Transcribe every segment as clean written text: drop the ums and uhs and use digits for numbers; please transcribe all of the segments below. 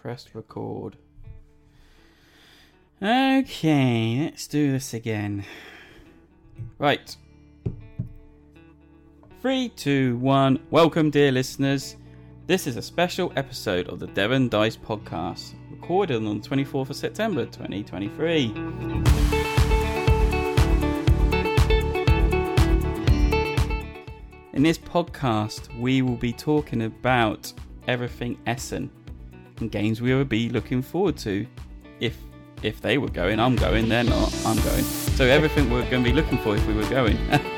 Press record. Okay, let's do this again. Right. 3, 2, 1. Welcome, dear listeners. This is a special episode of the Devon Dice Podcast, recorded on the 24th of September 2023. In this podcast, we will be talking about everything Essen and games we would be looking forward to. If they were going, I'm going. They're not, I'm going. So everything we're going to be looking for if we were going.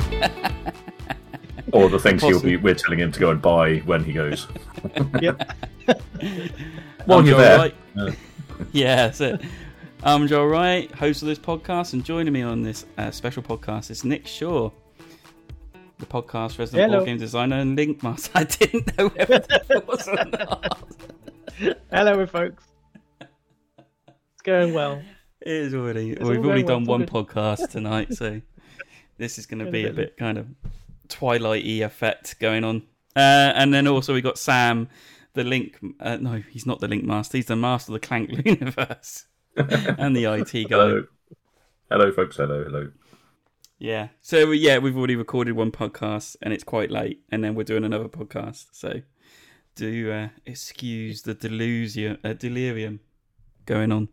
Or the things we're telling him to go and buy when he goes. Yep. While you're there. Right. Yeah, that's it. I'm Joel Wright, host of this podcast, and joining me on this special podcast is Nick Shaw, the podcast resident board game designer and link master. I didn't know whether that was or not. Hello, folks. It's going well. It is already. We've already done one podcast tonight, so this is going to be a bit kind of Twilight-y effect going on. And then also we got Sam, the link. No, he's not the link master. He's the master of the Clank universe and the IT guy. Hello, folks. Hello. Yeah. So we've already recorded one podcast, and it's quite late, and then we're doing another podcast. So do excuse the delirium going on.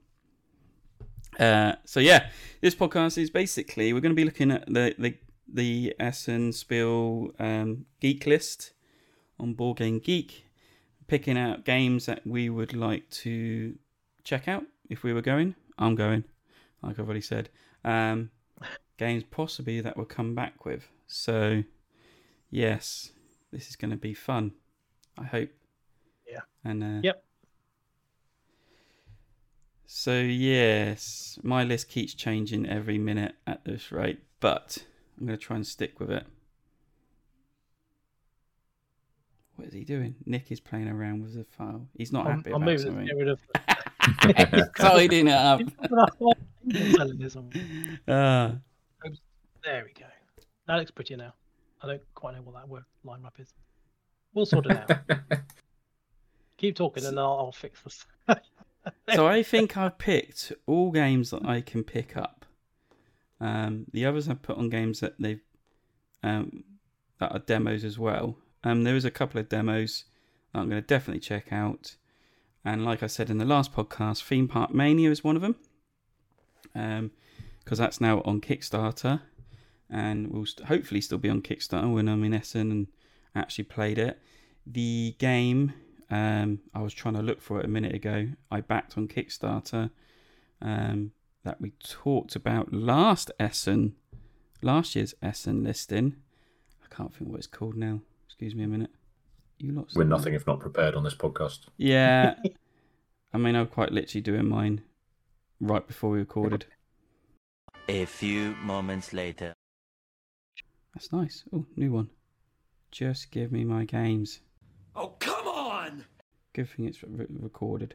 This podcast is basically we're going to be looking at the Essen Spiel geek list on Board Game Geek, picking out games that we would like to check out if we were going. I'm going, like I've already said. Games possibly that we'll come back with. So, yes, this is going to be fun. I hope. Yeah. And yep. So yes, my list keeps changing every minute at this rate, but I'm going to try and stick with it. What is he doing? Nick is playing around with the file. He's not happy about something. Get rid of He's tidying it up. There we go. That looks prettier now. I don't quite know what that word line up is. We'll sort it out. Keep talking and I'll fix this. So I think I've picked all games that I can pick up. The others I've put on games that they've that are demos as well. There is a couple of demos that I'm going to definitely check out. And like I said in the last podcast, Theme Park Mania is one of them. Because that's now on Kickstarter. And will hopefully still be on Kickstarter when I'm in Essen and actually played it. The game, I was trying to look for it a minute ago. I backed on Kickstarter that we talked about last year's Essen listing. I can't think what it's called now. Excuse me a minute. We're nothing if not prepared on this podcast. Yeah. I mean, I'm quite literally doing mine right before we recorded. A few moments later. That's nice. Oh, new one. Just give me my games. Oh, come on! Good thing it's recorded.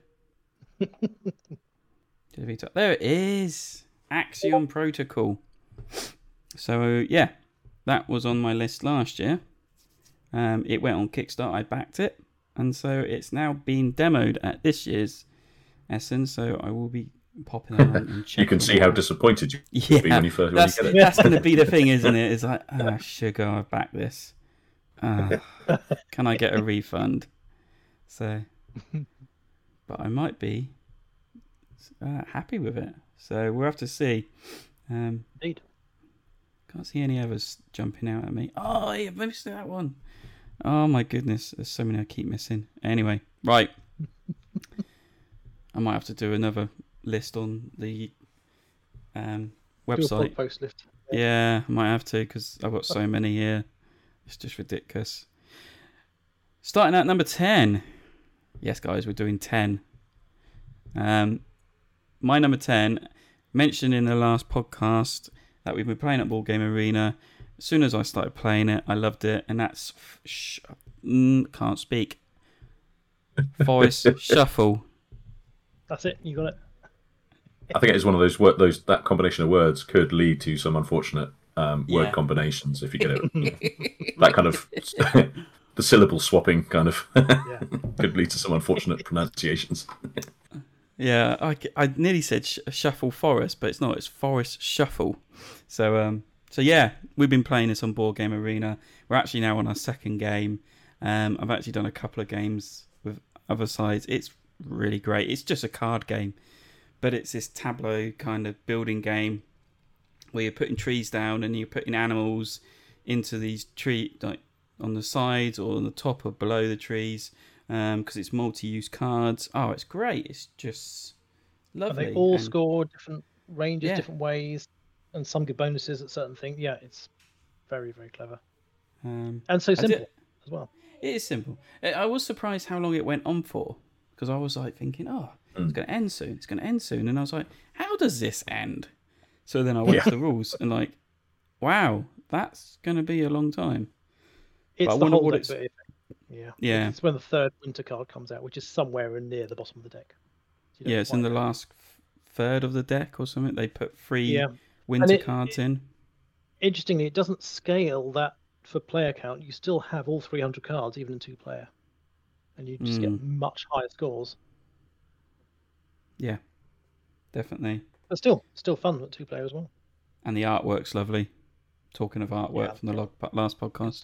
There it is. Axiom Protocol. So, yeah. That was on my list last year. It went on Kickstarter. I backed it. And so it's now being demoed at this year's Essen. So I will be popping on and checking. You can see how disappointed you will be when you get it. That's going to be the thing, isn't it? It's like, sugar, I backed this. Can I get a refund? So, but I might be happy with it. So we'll have to see. Indeed. Can't see any others jumping out at me. Oh, I missed that one. Oh my goodness, there's so many I keep missing. Anyway, right. I might have to do another list on the website. Post list. Yeah, I might have to because I've got so many here. It's just ridiculous. Starting at number 10. Yes, guys, we're doing 10. My number 10, mentioned in the last podcast that we've been playing at Board Game Arena. As soon as I started playing it, I loved it, and that's can't speak. Forest Shuffle. That's it. You got it. I think it is one of those that combination of words could lead to some unfortunate word combinations if you get it. That kind of the syllable swapping kind of could lead to some unfortunate pronunciations. Yeah, I nearly said Shuffle Forest, but it's not. It's Forest Shuffle. So yeah, we've been playing this on Board Game Arena. We're actually now on our second game. I've actually done a couple of games with other sides. It's really great. It's just a card game, but it's this tableau kind of building game where you're putting trees down and you're putting animals into these like on the sides or on the top or below the trees. Because it's multi-use cards. Oh, it's great. It's just lovely. And they all score different ranges, different ways, and some give bonuses at certain things. Yeah, it's very, very clever. And so simple as well. It is simple. I was surprised how long it went on for, because I was like thinking, it's going to end soon. It's going to end soon. And I was like, how does this end? So then I went to the rules and like, wow, that's going to be a long time. It's the whole deck. Yeah. It's when the third winter card comes out, which is somewhere near the bottom of the deck. So it's in the last third of the deck or something. They put 3 winter cards in. Interestingly, it doesn't scale that for player count. You still have all 300 cards, even in 2-player. And you just get much higher scores. Yeah, definitely. But still fun at 2-player as well. And the artwork's lovely. Talking of artwork from the last podcast.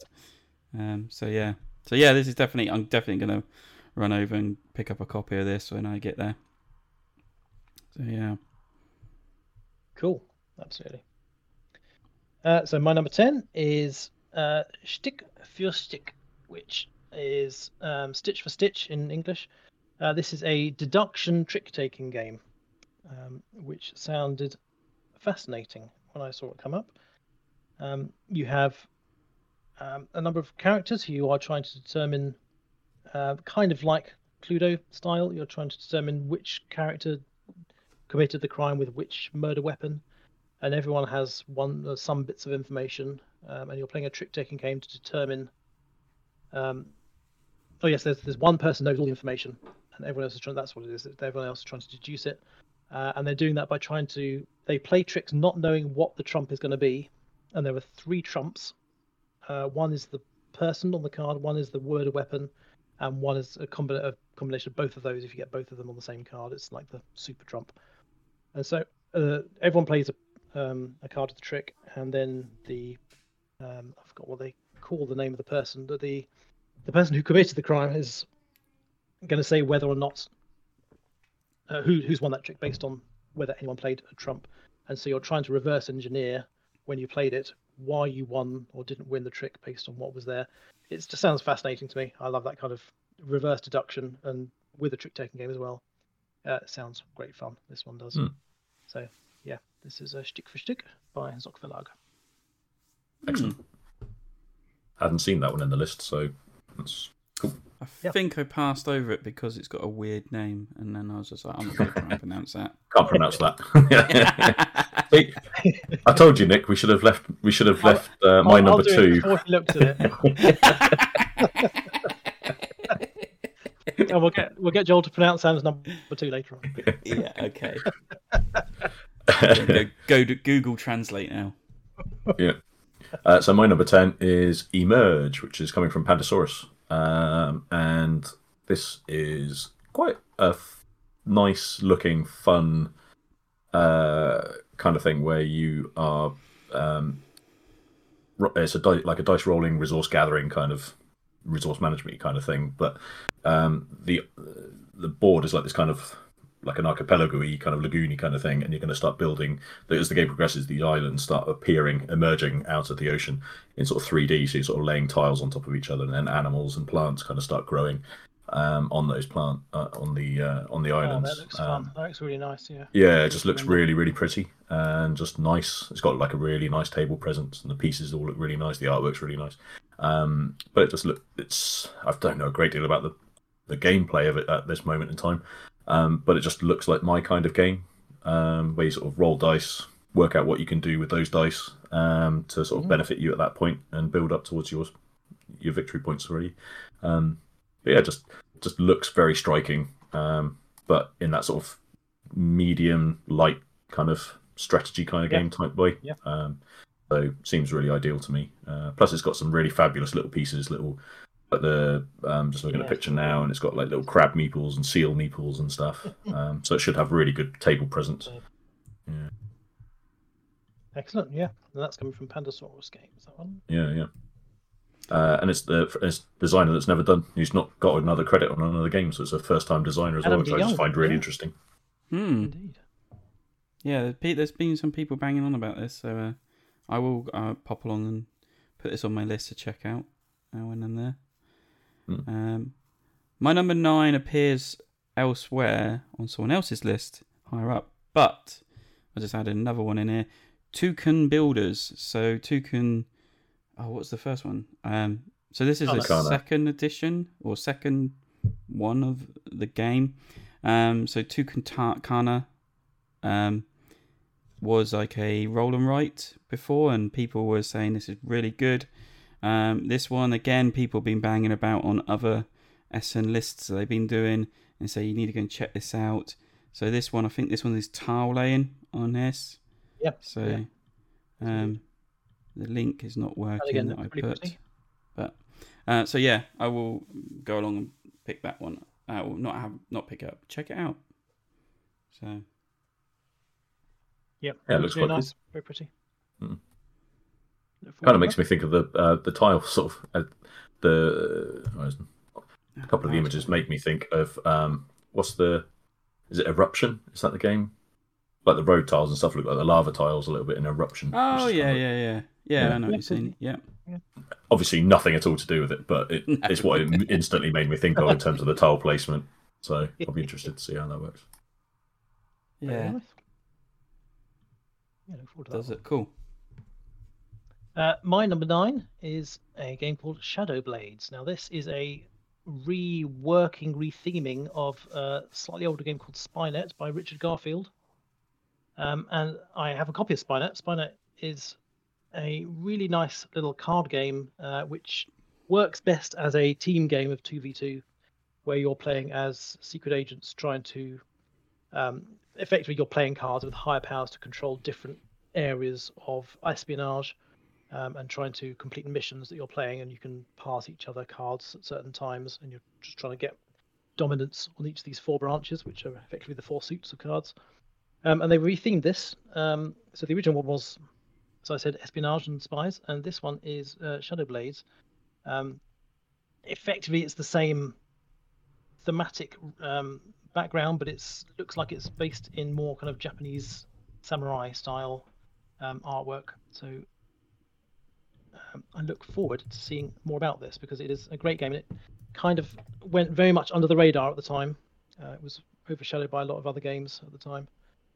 So yeah, this is definitely. I'm definitely going to run over and pick up a copy of this when I get there. So yeah, cool, absolutely. So my number 10 is Stich für Stich, which is Stitch for Stitch in English. This is a deduction trick-taking game, which sounded fascinating when I saw it come up. You have a number of characters who you are trying to determine, kind of like Cluedo style. You're trying to determine which character committed the crime with which murder weapon, and everyone has some bits of information, and you're playing a trick-taking game to determine. There's one person knows all the information, and everyone else is trying. That's what it is. Everyone else is trying to deduce it, and they're doing that by they play tricks not knowing what the trump is going to be, and there are 3 trumps. One is the person on the card, one is the word or weapon, and one is a combination of both of those. If you get both of them on the same card, it's like the super trump. And so everyone plays a card of the trick, and then I forgot what they call the name of the person. The person who committed the crime is going to say whether or not who's won that trick based on whether anyone played a trump. And so you're trying to reverse engineer when you played it why you won or didn't win the trick based on what was there. It just sounds fascinating to me. I love that kind of reverse deduction, and with a trick-taking game as well. It sounds great fun. This one does. So yeah, this is a Stich für Stich by Zock Verlag. Excellent. Hadn't seen that one in the list, so that's cool. I think I passed over it because it's got a weird name, and then I was just like, I'm not going to try and pronounce that. Can't pronounce that. See, I told you, Nick. We should have left. My number 2. Before he looked at it. And we'll get Joel to pronounce Sam's number 2 later on. Yeah. Okay. Go to Google Translate now. Yeah. So my number 10 is Emerge, which is coming from Pandasaurus. And this is quite a nice looking, fun kind of thing where you are. It's like a dice rolling, resource gathering kind of resource management kind of thing, but the board is like this kind of like an archipelago-y kind of lagoon-y kind of thing, and you're going to start building. As the game progresses, the islands start emerging out of the ocean in sort of 3D. So you're sort of laying tiles on top of each other, and then animals and plants kind of start growing on those on the islands. That looks fun. That looks really nice. Yeah. Yeah, it just looks really, really pretty and just nice. It's got like a really nice table presence, and the pieces all look really nice. The artwork's really nice. But it just I don't know a great deal about the gameplay of it at this moment in time. But it just looks like my kind of game, where you sort of roll dice, work out what you can do with those dice to sort of benefit you at that point and build up towards your victory points already. But yeah, just looks very striking, but in that sort of medium light kind of strategy kind of game type way. Yeah. So seems really ideal to me. Plus, it's got some really fabulous little pieces, little the just looking at a picture now, and it's got like little crab meeples and seal meeples and stuff. So it should have really good table presence. Yeah. Excellent. Yeah, and that's coming from Pandasaurus Games. That one. Yeah. And it's the designer that's never done. He's not got another credit on another game, so it's a first-time designer as well, which I just find really interesting. Indeed. Yeah, there's been some people banging on about this, so I will pop along and put this on my list to check out now and then there. My number 9 appears elsewhere on someone else's list higher up, but I just added another one in here. Toucan Builders. So Toucan. Oh, what's the first one? So this is a second edition or second one of the game. So Toucan Kana was like a roll and write before, and people were saying this is really good. This one, again, people have been banging about on other SN lists that they've been doing and say you need to go and check this out. So this one, I think this one is tile laying on this. Yep. So the link is not working again, that I put. Pretty. But so yeah, I will go along and pick that one. Or not pick it up. Check it out. So Yep. Yeah, it looks very quite nice. Very pretty. Kind of makes me think of the tile sort of a couple of the images make me think of is it Eruption? Is that the game? Like the road tiles and stuff look like the lava tiles a little bit in Eruption. Oh yeah. I know what you're saying. Yeah. Obviously nothing at all to do with it, but it's what it instantly made me think of in terms of the tile placement. So I'll be interested to see how that works. Yeah. Nice. Yeah, look forward to that. Does it cool? My number 9 is a game called Shadow Blades. Now, this is a retheming of a slightly older game called Spynet by Richard Garfield. And I have a copy of Spynet. Spynet is a really nice little card game, which works best as a team game of 2v2, where you're playing as secret agents trying to effectively you're playing cards with higher powers to control different areas of espionage and trying to complete missions that you're playing, and you can pass each other cards at certain times, and you're just trying to get dominance on each of these 4 branches, which are effectively the 4 suits of cards. And they rethemed this. So the original one was, as I said, espionage and spies, and this one is Shadow Blades. Effectively, it's the same thematic background, but looks like it's based in more kind of Japanese samurai style artwork. So I look forward to seeing more about this, because it is a great game. It kind of went very much under the radar at the time. It was overshadowed by a lot of other games at the time.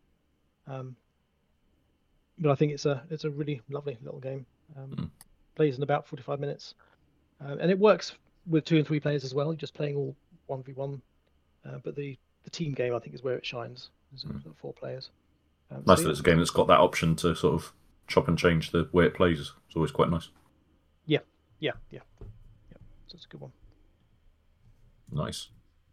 But I think it's a really lovely little game. Plays in about 45 minutes, and it works with 2 and 3 players as well. You're just playing all 1v1, but the team game, I think, is where it shines. There's 4 players. Nice that it's a game that's got that option to sort of chop and change the way it plays. It's always quite nice. Yeah. So it's a good one. Nice.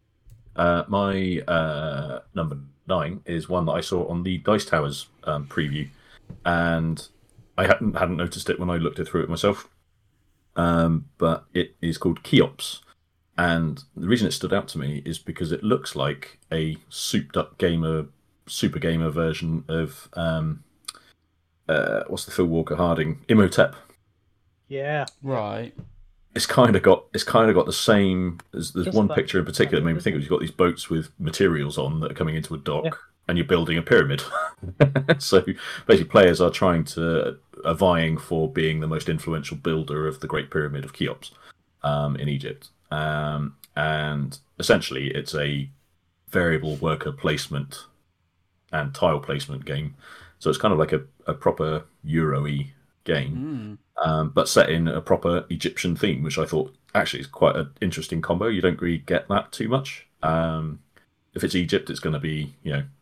My number 9 is one that I saw on the Dice Towers preview, and I hadn't noticed it when I looked through it myself. But it is called Cheops, and the reason it stood out to me is because it looks like a souped-up super gamer version of what's the Phil Walker Harding Imhotep. Yeah. Right. It's kind of got the same. There's one picture in particular that made me think of. You've got these boats with materials on that are coming into a dock, and you're building a pyramid. So basically, players are vying for being the most influential builder of the Great Pyramid of Cheops in Egypt. And essentially, it's a variable worker placement and tile placement game. So it's kind of like a proper Euro-y game, but set in a proper Egyptian theme, which I thought actually is quite an interesting combo. You don't really get that too much. If it's Egypt, it's going to be,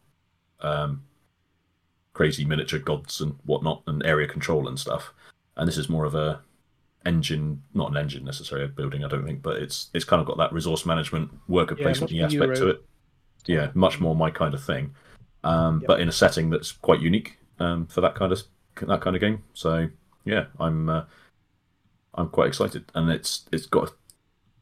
crazy miniature gods and whatnot, and area control and stuff. And this is more of a engine, not an engine necessarily, a building, I don't think, but it's kind of got that resource management, worker placement aspect to it. Yeah, much more my kind of thing. But in a setting that's quite unique for that kind of game. So yeah, I'm quite excited, and it's got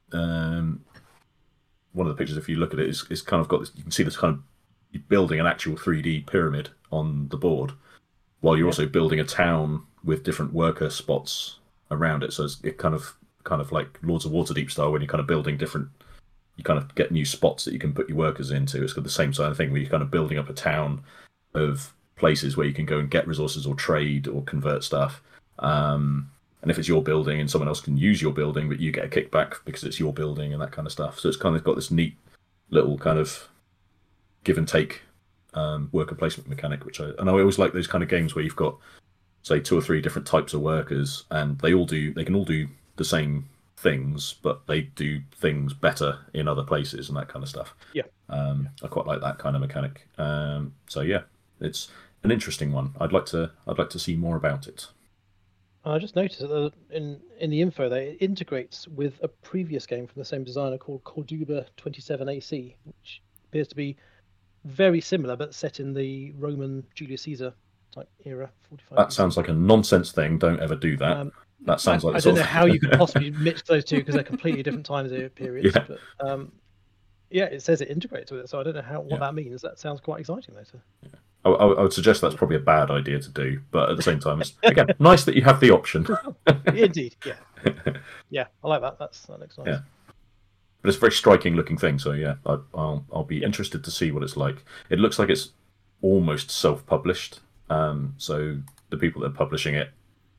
one of the pictures, if you look at it, is kind of got this. You can see this kind of you're building an actual 3D pyramid on the board, while you're also building a town with different worker spots around it. So it kind of like Lords of Waterdeep style, when you're kind of building different. You kind of get new spots that you can put your workers into. It's got the same sort of thing where you're kind of building up a town of places where you can go and get resources or trade or convert stuff. And if it's your building and someone else can use your building, but you get a kickback because it's your building and that kind of stuff. So it's kind of got this neat little kind of give and take worker placement mechanic, and I always like those kind of games where you've got, say, 2 or 3 different types of workers, and they can all do the same things, but they do things better in other places and that kind of stuff. I quite like that kind of mechanic. So yeah, it's an interesting one. I'd like to see more about it. I just noticed that in the info that it integrates with a previous game from the same designer called Corduba 27 AC, which appears to be very similar but set in the Roman Julius Caesar type era. 45. That sounds like a nonsense thing. Don't ever do that. That sounds like I don't know how you could possibly mix those two because they're completely different times periods. Yeah. But it says it integrates with it, so I don't know what that means. That sounds quite exciting, though. I would suggest that's probably a bad idea to do, but at the same time, it's again nice that you have the option. Indeed, yeah, I like that. That looks nice. Yeah, but it's a very striking looking thing. So yeah, I'll be interested to see what it's like. It looks like it's almost self-published. So the people that are publishing it.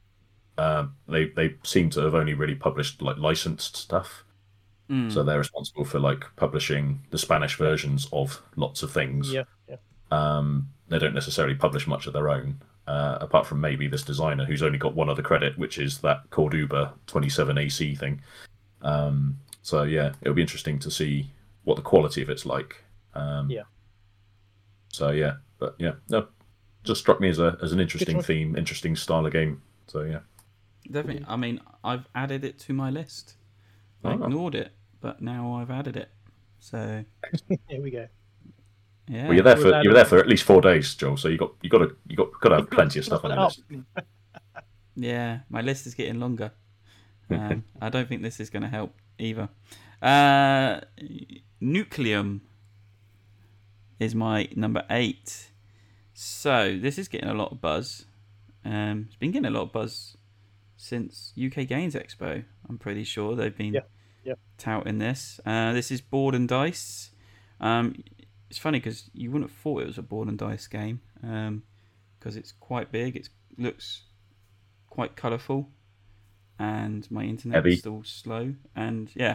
They seem to have only really published like licensed stuff, so they're responsible for like publishing the Spanish versions of lots of things. Yeah. They don't necessarily publish much of their own, apart from maybe this designer who's only got one other credit, which is that Corduba 27 AC thing. So yeah, it'll be interesting to see what the quality of it's like. So yeah, but yeah, no, just struck me as an interesting theme, interesting style of game. So yeah. Definitely. I mean, I've added it to my list. I ignored it, but now I've added it. So here we go. Yeah. Well, you were there for at least 4 days, Joel. So you got to have plenty of stuff on your list. Yeah, my list is getting longer. I don't think this is going to help either. Nucleum is my number 8. So this is getting a lot of buzz. It's been getting a lot of buzz since UK Games Expo. I'm pretty sure they've been touting this. This is Board and Dice. It's funny because you wouldn't have thought it was a Board and Dice game because it's quite big. It looks quite colourful, and my internet is still slow. And yeah,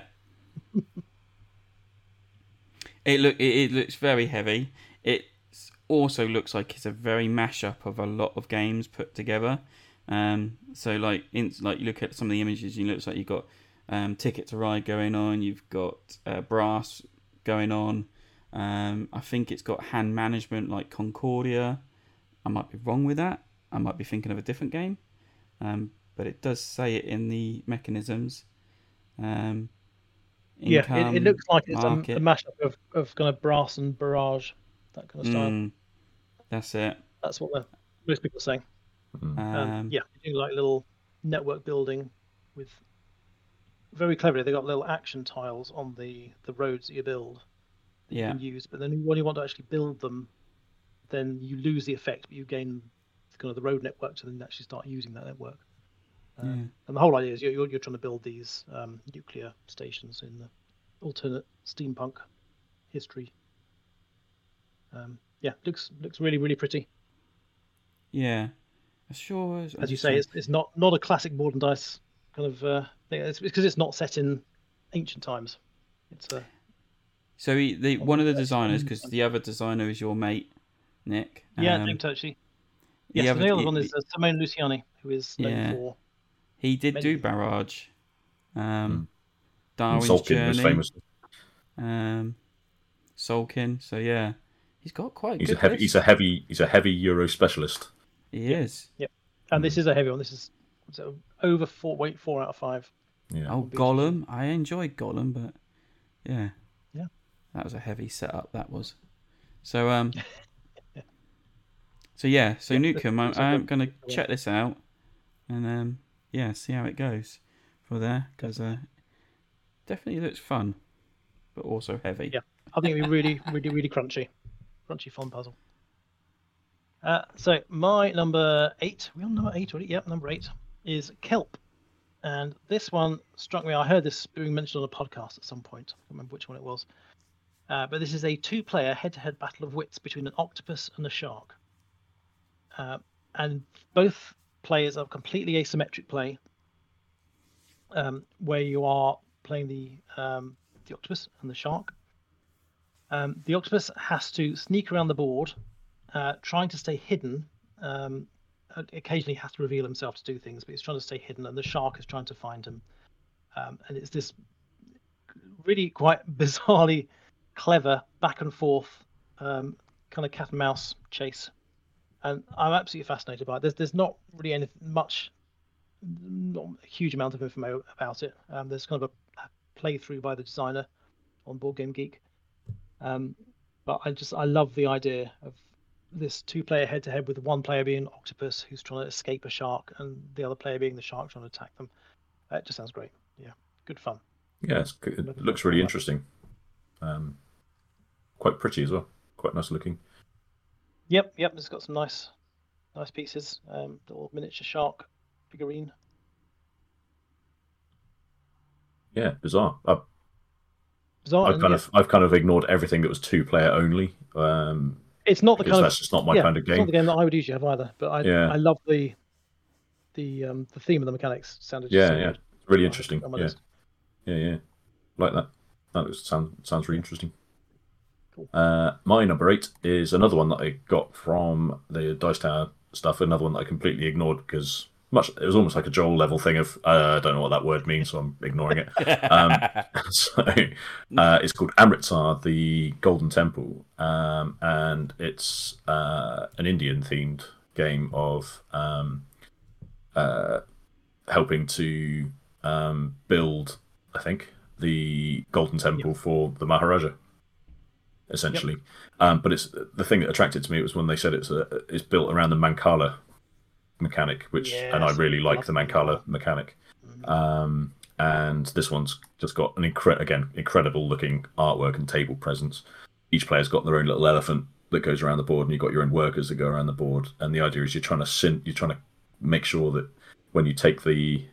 it looks very heavy. It also looks like it's a very mashup of a lot of games put together. So like you look at some of the images, it looks like you've got Ticket to Ride going on, you've got Brass going on. I think it's got hand management like Concordia. I might be wrong with that. I might be thinking of a different game, but it does say it in the mechanisms. Income, it looks like it's a market. mashup of kind of Brass and Barrage, that kind of style. That's it. That's what most people are saying. You do like little network building with very cleverly. They got little action tiles on the roads that you build that you can use. But then when you want to actually build them, then you lose the effect, but you gain kind of the road network to then actually start using that network. And the whole idea is you're trying to build these nuclear stations in the alternate steampunk history. Looks really, really pretty. Yeah. Sure. As you say, it's not a classic Board and Dice kind of thing. It's because it's not set in ancient times. It's so one of the designers, because the other designer is your mate, Nick. Nick Turchi. Yes, the other one is Simone Luciani, who is known for. He did do Barrage, Darwin's Solkin Journey, was famous. Solkin. So yeah, he's got quite. He's a heavy Euro specialist. He is. Yep. And this is a heavy one. This is over 4 out of 5. Yeah. Oh, Gollum. I enjoyed Gollum, but yeah, that was a heavy setup. That was. So so Nukem. I'm going to check this out, and see how it goes for there, because Definitely looks fun, but also heavy. Yeah. I think it'd be really, really, really crunchy fun puzzle. So my number 8, we on number 8 already? Yep, number 8 is Kelp. And this one struck me. I heard this being mentioned on a podcast at some point. I can't remember which one it was. But this is a 2-player head-to-head battle of wits between an octopus and a shark. And both players are completely asymmetric play, where you are playing the octopus and the shark. The octopus has to sneak around the board, trying to stay hidden. Occasionally has to reveal himself to do things, but he's trying to stay hidden, and the shark is trying to find him. And it's this really quite bizarrely clever back and forth kind of cat and mouse chase. And I'm absolutely fascinated by it. There's not really not a huge amount of information about it. There's kind of a playthrough by the designer on Board Game Geek. But I love the idea of this 2-player head-to-head with one player being an octopus who's trying to escape a shark and the other player being the shark trying to attack them. It just sounds great. Yeah, good fun. Yeah, it looks really interesting. Quite pretty as well. Quite nice looking. Yep. It's got some nice pieces. Little miniature shark figurine. Yeah, bizarre. Bizarre. I've kind of ignored everything that was 2-player only. It's not the kind that's just not my kind of game. It's not the game that I would usually have either. But I love the theme of the mechanics. Sounded good. Really interesting. Yeah. Like that. That sounds really interesting. Cool. My number 8 is another one that I got from the Dice Tower stuff. Another one that I completely ignored because it was almost like a Joel level thing of I don't know what that word means, so I'm ignoring it. It's called Amritsar, the Golden Temple, and it's an Indian themed game of helping to build, I think, the Golden Temple for the Maharaja, essentially. But it's the thing that attracted to me was when they said it's built around the Mancala mechanic, and I really like the Mancala mechanic. And this one's just got an incredible looking artwork and table presence. Each player's got their own little elephant that goes around the board, and you've got your own workers that go around the board. And the idea is you're trying to make sure that when you take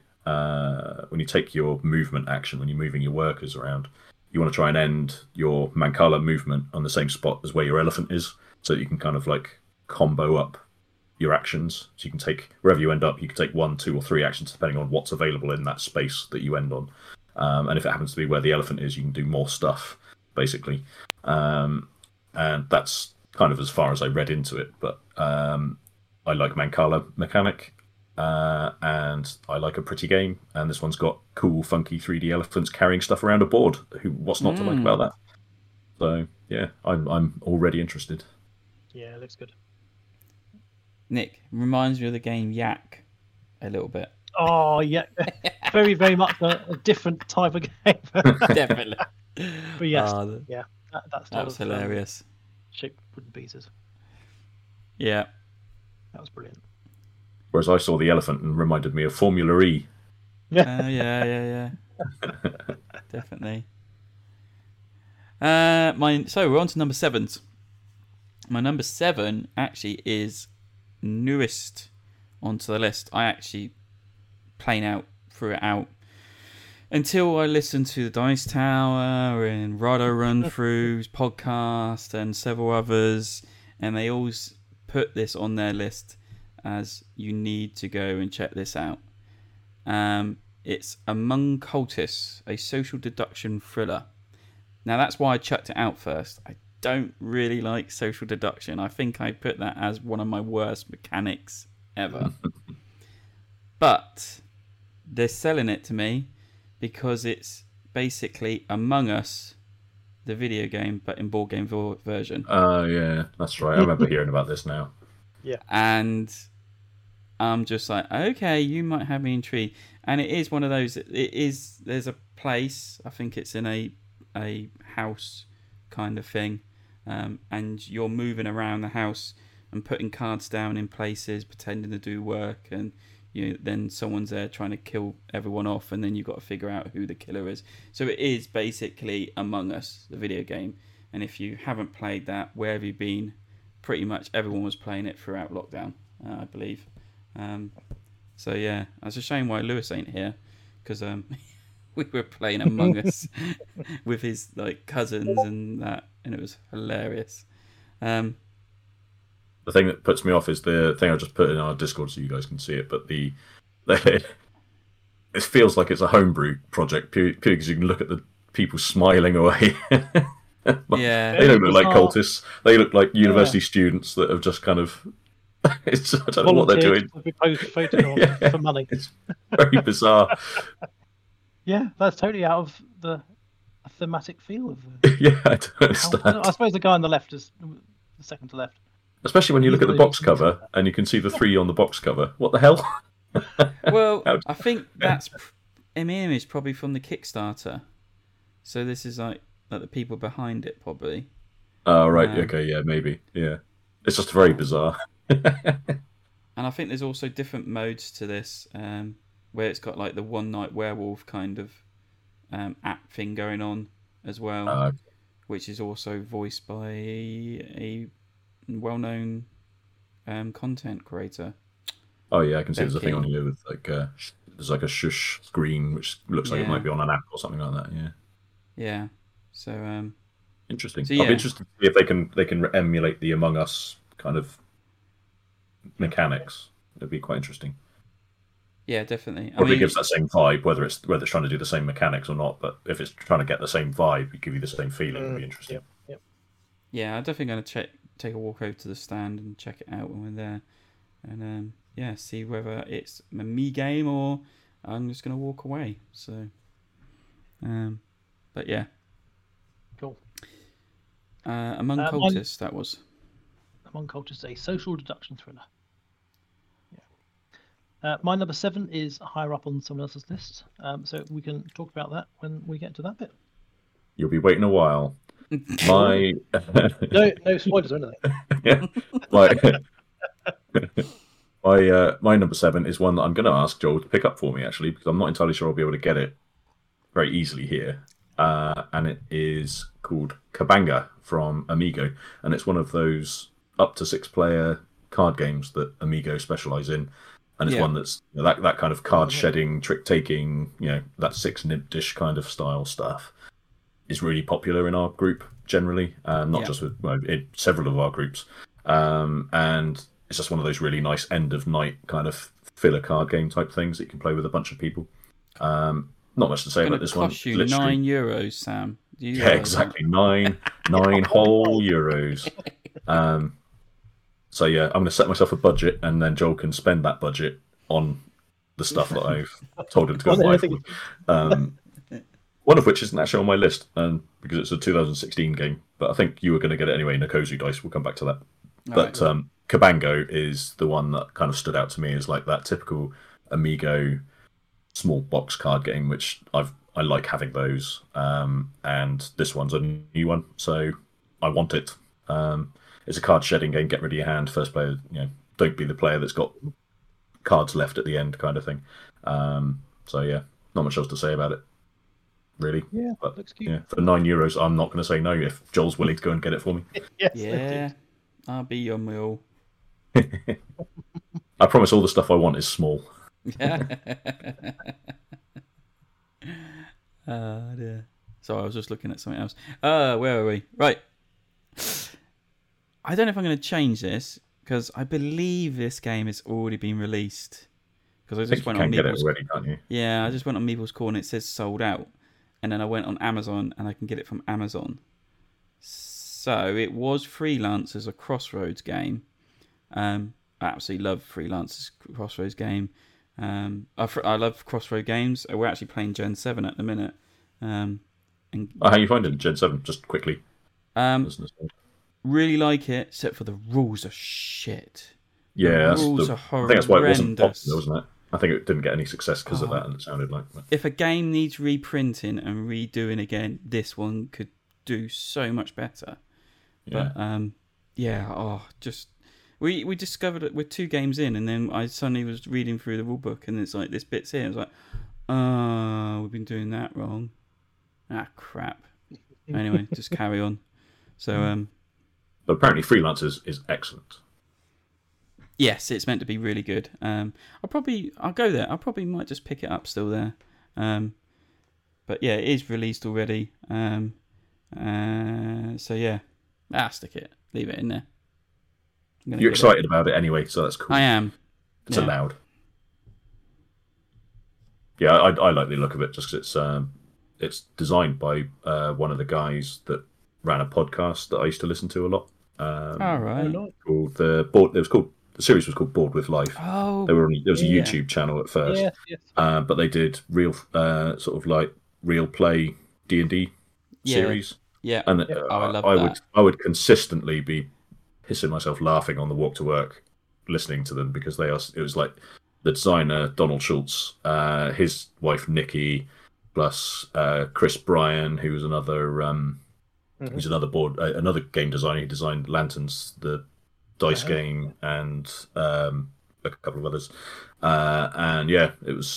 your movement action, when you're moving your workers around, you want to try and end your Mancala movement on the same spot as where your elephant is, so that you can kind of like combo up your actions. So you can take, wherever you end up, you can take 1, 2, or 3 actions depending on what's available in that space that you end on. And if it happens to be where the elephant is, you can do more stuff, basically. And that's kind of as far as I read into it. But I like Mancala mechanic, and I like a pretty game. And this one's got cool, funky 3D elephants carrying stuff around a board. What's not to like about that? So yeah, I'm already interested. Yeah, it looks good. Nick, reminds me of the game Yak a little bit. Oh yeah, very very much a different type of game. Definitely. But yes, that was hilarious. Shaped wooden pieces. Yeah, that was brilliant. Whereas I saw the elephant and reminded me of Formula E. Yeah. Definitely. So we're on to number 7s. My number 7 actually is newest onto the list. I actually threw it out until I listened to the Dice Tower and Rado Run Through's podcast and several others, and they all put this on their list as you need to go and check this out. It's Among Cultists, a social deduction thriller. Now that's why I chucked it out first. I don't really like social deduction. I think I put that as one of my worst mechanics ever. But they're selling it to me because it's basically Among Us, the video game, but in board game version. Oh, yeah, that's right. I remember hearing about this now. Yeah. And I'm just like, okay, you might have me intrigued. And it is one of those, there's a place, I think it's in a house kind of thing. And you're moving around the house and putting cards down in places, pretending to do work, and then someone's there trying to kill everyone off, and then you've got to figure out who the killer is. So it is basically Among Us, the video game. And if you haven't played that, where have you been? Pretty much everyone was playing it throughout lockdown, I believe. So yeah, it's a shame why Lewis ain't here, because we were playing Among Us with his cousins and that, and it was hilarious. The thing that puts me off is the thing I just put in our Discord so you guys can see it, but it feels like it's a homebrew project because you can look at the people smiling away. Yeah, they don't look like cultists. They look like university students that have just kind of. I don't know what they're doing. For money. It's very bizarre. Yeah, that's totally out of the thematic feel of it. Yeah, I don't understand. I suppose the guy on the left is the second to left. Especially when you look at the box cover and you can see the 3 on the box cover. What the hell? Well, I think that's is probably from the Kickstarter. So this is like the people behind it, probably. Oh, right. Okay, yeah, maybe. Yeah. It's just very bizarre. And I think there's also different modes to this, where it's got the One Night Werewolf kind of app thing going on as well, which is also voiced by a well-known content creator. Oh yeah, I can see there's a thing on here with there's a shush screen which looks like it might be on an app or something like that. Yeah. Yeah. So interesting. So, yeah. I'll be interested to see if they can emulate the Among Us kind of mechanics. It'd be quite interesting. Yeah, definitely. Probably gives that same vibe, whether it's trying to do the same mechanics or not. But if it's trying to get the same vibe, give you the same feeling, it'd be interesting. Yep. Yeah, I'm definitely going to take a walk over to the stand and check it out when we're there, and see whether it's a me game or I'm just going to walk away. So, but yeah, cool. Among Cultists, that was. Among Cultists, a social deduction thriller. Yeah. My number 7 is higher up on someone else's list, so we can talk about that when we get to that bit. You'll be waiting a while. My no spoilers or anything. Yeah, my number 7 is one that I'm going to ask Joel to pick up for me, actually, because I'm not entirely sure I'll be able to get it very easily here. And it is called Kabanga from Amigo, and it's one of those up to 6-player card games that Amigo specialise in, and it's one that's that kind of card shedding, trick taking, that 6-nib-dish kind of style stuff is really popular in our group generally, not just with in several of our groups, and it's just one of those really nice end of night kind of filler card game type things that you can play with a bunch of people. Not much to say about this one. It's going to cost you €9, Sam. Yeah, exactly. Nine whole euros. So yeah, I'm going to set myself a budget, and then Joel can spend that budget on the stuff that I've told him to go buy. One of which isn't actually on my list, because it's a 2016 game. But I think you were going to get it anyway. Nakozu Dice. We'll come back to that. But Kabango is the one that kind of stood out to me as like that typical Amigo small box card game, which I like having those. And this one's a new one, so I want it. It's a card shedding game. Get rid of your hand. First player, don't be the player that's got cards left at the end, kind of thing. So yeah, not much else to say about it, really. Yeah, but looks cute. Yeah, for €9, I'm not going to say no if Joel's willing to go and get it for me. Yes, yeah, I'll be your mule. I promise all the stuff I want is small. Yeah. Dear. Sorry, I was just looking at something else. Where are we? Right. I don't know if I'm going to change this, because I believe this game has already been released. Because I just went on get it already, can't you? Yeah, I just went on Meeple's Core and it says sold out. And then I went on Amazon and I can get it from Amazon. So it was freelance as a Crossroads game. I absolutely love Freelance's Crossroads game. I love Crossroad games. We're actually playing Gen 7 at the minute. How are you finding Gen 7, just quickly? Really like it, except for the rules are shit. Yeah, the rules are horrendous. I think that's why it wasn't popular, wasn't it? I think it didn't get any success because of that, and it sounded like that. If a game needs reprinting and redoing again, this one could do so much better. Yeah. But We discovered it. We're 2 games in, and then I suddenly was reading through the rule book, and it's like this bit's here. I was like, oh, we've been doing that wrong. Ah, crap. Anyway, just carry on. So, but apparently, Freelancers is excellent. yes, it's meant to be really good. I'll go there. I probably might just pick it up still there. But yeah, it is released already. So yeah, stick it. Leave it in there. You're excited about it anyway, so that's cool. I am. It's allowed. Yeah, I like the look of it just because it's designed by one of the guys that ran a podcast that I used to listen to a lot. All right. Called the series was called Bored with Life. Oh, there was a YouTube channel at first, Yes. but they did real sort of like real play D&D series. Yeah, and I love that. I would consistently be pissing myself laughing on the walk to work listening to them because it was like the designer Donald Schultz, his wife Nikki, plus Chris Bryan, who was another who's another game designer. He designed Lanterns, the dice game, and a couple of others. And yeah, it was.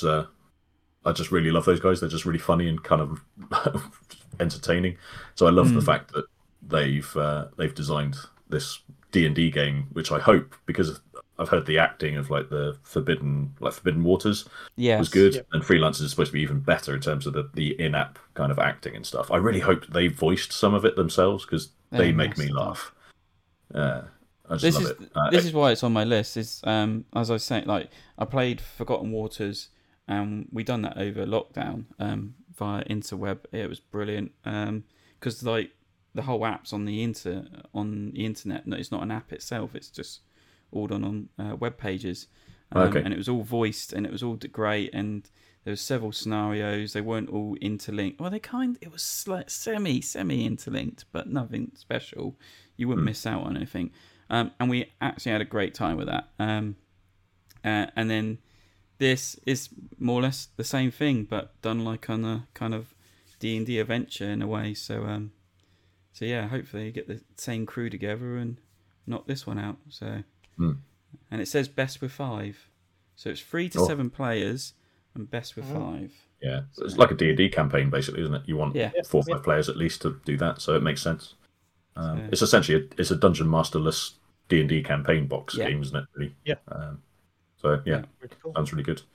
I just really love those guys. They're just really funny and kind of entertaining. So I love the fact that they've designed this D&D game, which I hope, because I've heard the acting of like the Forbidden Waters was good, and Freelancers is supposed to be even better in terms of the in-app kind of acting and stuff. I really hope they voiced some of it themselves because they make me laugh. I just love it. This is why it's on my list. Is as I was saying, like I played Forgotten Waters, and we done that over lockdown via interweb. It was brilliant because like the whole app's on the internet. No, it's not an app itself. It's just all done on web pages. And it was all voiced, and it was all great. And there was several scenarios. They weren't all interlinked. Well, it was like semi interlinked, but nothing special. You wouldn't miss out on anything. And we actually had a great time with that. And then this is more or less the same thing, but done like on a kind of D&D adventure in a way. So yeah, hopefully you get the same crew together and knock this one out. So, and it says best with 5, so it's 3 to 7 players and best with 5. Yeah, so it's like a D&D campaign basically, isn't it? You want 4 or 5 players at least to do that, so it makes sense. It's essentially it's a Dungeon Masterless D&D campaign box game, isn't it? Really? Yeah. So yeah, cool. Sounds really good.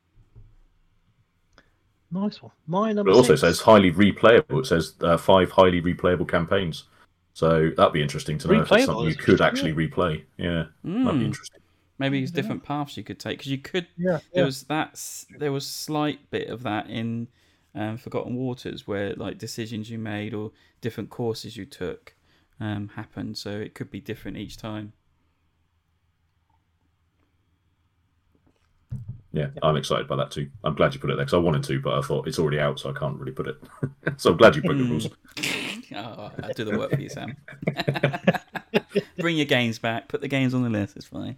Nice one. My number. It also 6. says highly replayable. It says 5 highly replayable campaigns. So that'd be interesting to know if it's something you could actually replay. Yeah, that'd be interesting. Maybe there's different paths you could take because you could. There was slight bit of that in Forgotten Waters where like decisions you made or different courses you took happened. So it could be different each time. Yeah, I'm excited by that too. I'm glad you put it there because I wanted to, but I thought it's already out, so I can't really put it. So I'm glad you put the rules. I'll do the work for you, Sam. Bring your games back. Put the games on the list. It's fine.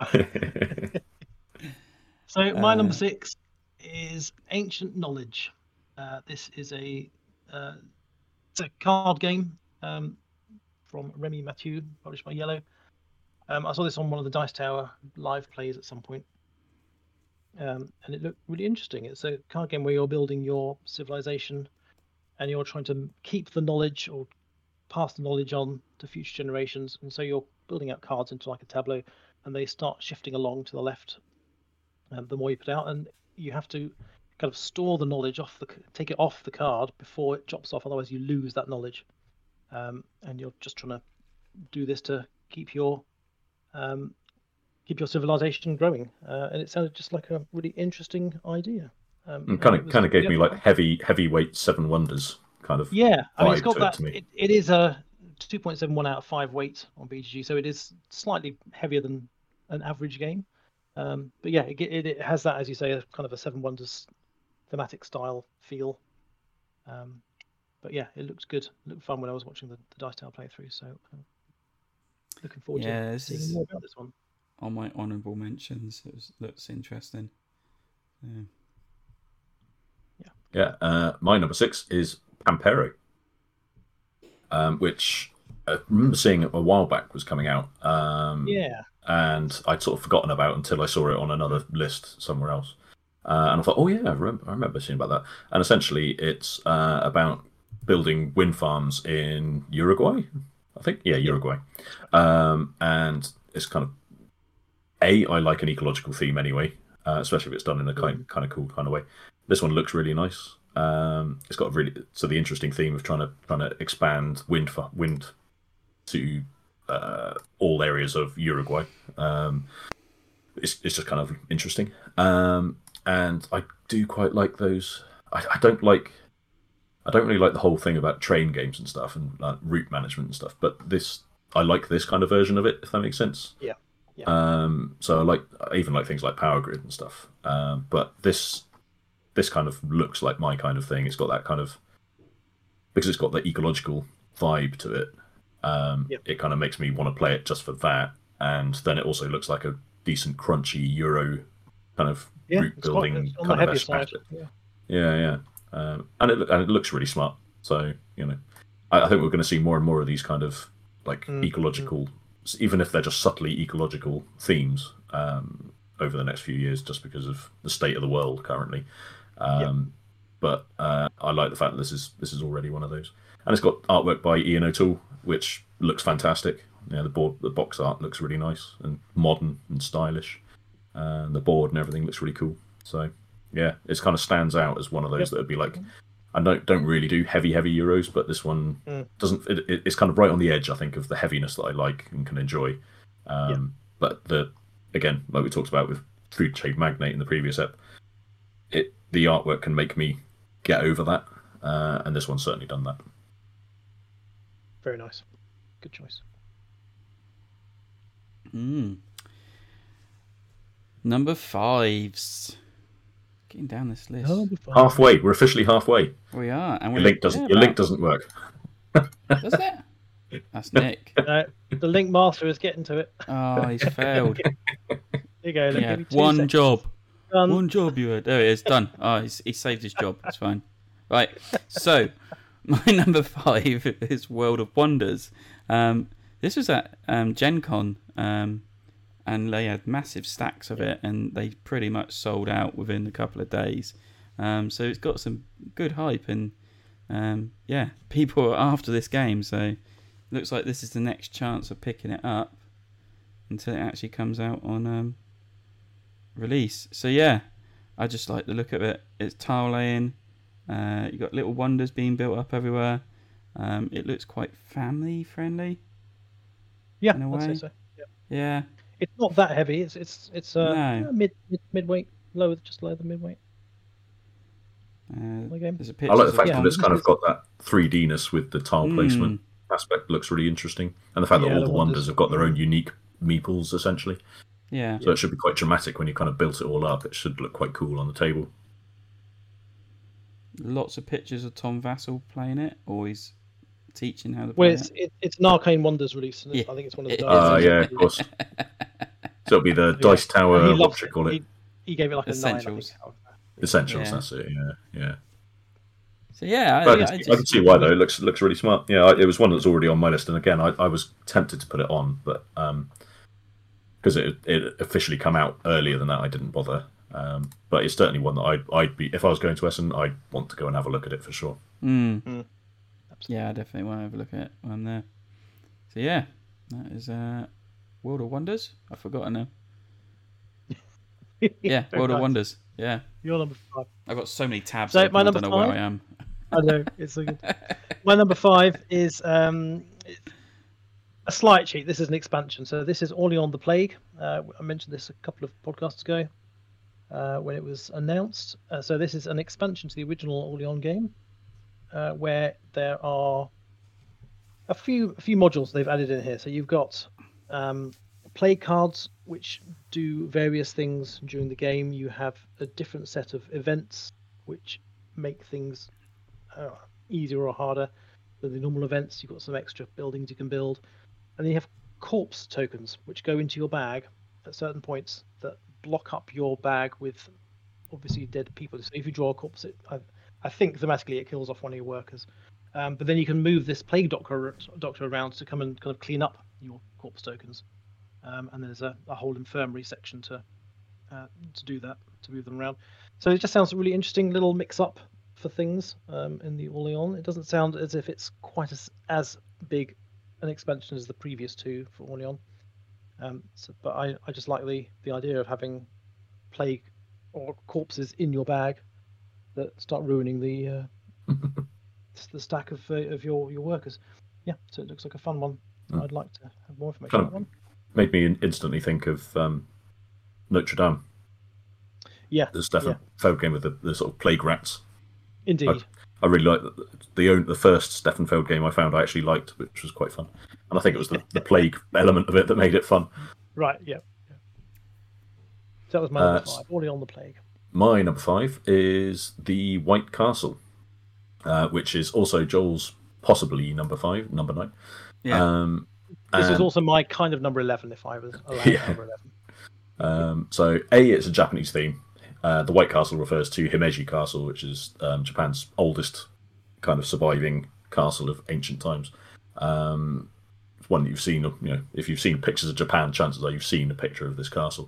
So my number 6 is Ancient Knowledge. This is it's a card game from Remy Mathieu, published by Yellow. I saw this on one of the Dice Tower live plays at some point. And it looked really interesting. It's a card game where you're building your civilization and you're trying to keep the knowledge or pass the knowledge on to future generations. And so you're building out cards into like a tableau, and they start shifting along to the left the more you put out, and you have to kind of store the knowledge take it off the card before it drops off, otherwise you lose that knowledge. And you're just trying to do this to keep your civilization growing, and it sounded just like a really interesting idea. Kind of gave me like heavyweight Seven Wonders kind of. Yeah, I mean, it's got that. To me. It is a 2.71 out of 5 weight on BGG, so it is slightly heavier than an average game. But yeah, it has that, as you say, a kind of a Seven Wonders thematic style feel. But yeah, it looked good. It looked fun when I was watching the Dice Tower playthrough. So looking forward to seeing more about this one. On my honourable mentions, looks interesting. My number 6 is Pampero, which I remember seeing a while back was coming out. and I'd sort of forgotten about until I saw it on another list somewhere else. And I thought, oh yeah, I remember seeing about that. And essentially, it's about building wind farms in Uruguay, I think. Yeah, Uruguay. And it's kind of I like an ecological theme anyway, especially if it's done in a kind of cool kind of way. This one looks really nice. It's got the interesting theme of trying to expand wind to all areas of Uruguay. It's just kind of interesting. And I do quite like those. I don't really like the whole thing about train games and stuff and route management and stuff. But I like this kind of version of it, if that makes sense. Yeah. So I even like things like Power Grid and stuff. But this kind of looks like my kind of thing. It's got that kind of, because it's got the ecological vibe to it. It kind of makes me want to play it just for that. And then it also looks like a decent crunchy Euro kind of route building kind of aspect. Yeah. And it looks really smart. So I think we're going to see more and more of these kind of like ecological, even if they're just subtly ecological themes over the next few years, just because of the state of the world currently. But I like the fact that this is already one of those, and it's got artwork by Ian O'Toole, which looks fantastic. The box art looks really nice and modern and stylish, and the board and everything looks really cool. So yeah, it kind of stands out as one of those that would be like, I don't really do heavy Euros, but this one doesn't. It's kind of right on the edge, I think, of the heaviness that I like and can enjoy. But again, like we talked about with Food Chain Magnate in the previous ep, the artwork can make me get over that, and this one's certainly done that. Very nice, good choice. Number 5s. Getting down this list. Halfway. We're officially halfway. We are. And your link doesn't work. Does it? That's Nick. The link master is getting to it. Oh, he's failed. There you go. Yeah, one job. One job you had. There it is. Done. Oh, he saved his job. It's fine. Right. So, my number 5 is World of Wonders. This was at Gen Con. And they had massive stacks of it, and they pretty much sold out within a couple of days. So it's got some good hype, and people are after this game. So it looks like this is the next chance of picking it up until it actually comes out on release. So yeah, I just like the look of it. It's tile laying. You got little wonders being built up everywhere. It looks quite family friendly. Yeah, in a way. I'd say so. Yeah. It's not that heavy. It's No. midweight, just lower than midweight. There's a I like the fact Yeah. that it's kind of got that 3D-ness with the tile placement aspect. Looks really interesting, and the fact that all the wonders have got their own unique meeples essentially. Yeah. So it should be quite dramatic when you kind of built it all up. It should look quite cool on the table. Lots of pictures of Tom Vassell playing it, always teaching how to play it's an Arcane Wonders release. Isn't it? Yeah. I think it's one of the Yeah, of course. So it'll be the Dice Tower. What should call it? He gave it like Essentials. a 9. Essentials. Yeah. That's it. Yeah. So yeah, I can see why though. It looks really smart. Yeah, it was one that's already on my list, and again, I was tempted to put it on, but because it officially come out earlier than that, I didn't bother. But it's certainly one that I'd be, if I was going to Essen, I'd want to go and have a look at it for sure. Yeah, I definitely want to have a look at it when I'm there. So yeah, that is World of Wonders. I've forgotten now. Yeah, World of Wonders. Yeah. Your number 5. I've got so many tabs. So open, my I number don't know 5? where I am. I know, it's so good. My number 5 is a slight cheat. This is an expansion. So this is Orleans the Plague. I mentioned this a couple of podcasts ago when it was announced. So this is an expansion to the original Orleans game where there are a few modules they've added in here. So you've got play cards which do various things during the game. You have a different set of events which make things easier or harder than the normal events. You've got some extra buildings you can build, and then you have corpse tokens which go into your bag at certain points that block up your bag with obviously dead people. So if you draw a corpse, I think thematically it kills off one of your workers. But then you can move this plague doctor around to come and kind of clean up your corpse tokens. and there's a whole infirmary section to do that, to move them around. So it just sounds a really interesting little mix-up for things in the Orleans. It doesn't sound as if it's quite as big an expansion as the previous two for Orleans. But I just like the idea of having plague or corpses in your bag that start ruining the stack of your workers. Yeah, so it looks like a fun one. I'd like to have more information on that one. Made me instantly think of Notre Dame. Yeah, the Stefan Feld game with the sort of plague rats. Indeed. I really liked the first Stefan Feld game I found I actually liked, which was quite fun. And I think it was the plague element of it that made it fun. Right, yeah. So that was my number 5, Orleans on the Plague. My number 5 is the White Castle, which is also Joel's possibly number 9. Yeah. This is also my kind of number 11 if I was allowed number 11. So it's a Japanese theme. The White Castle refers to Himeji Castle, which is Japan's oldest kind of surviving castle of ancient times. One that you've seen, if you've seen pictures of Japan, chances are you've seen a picture of this castle.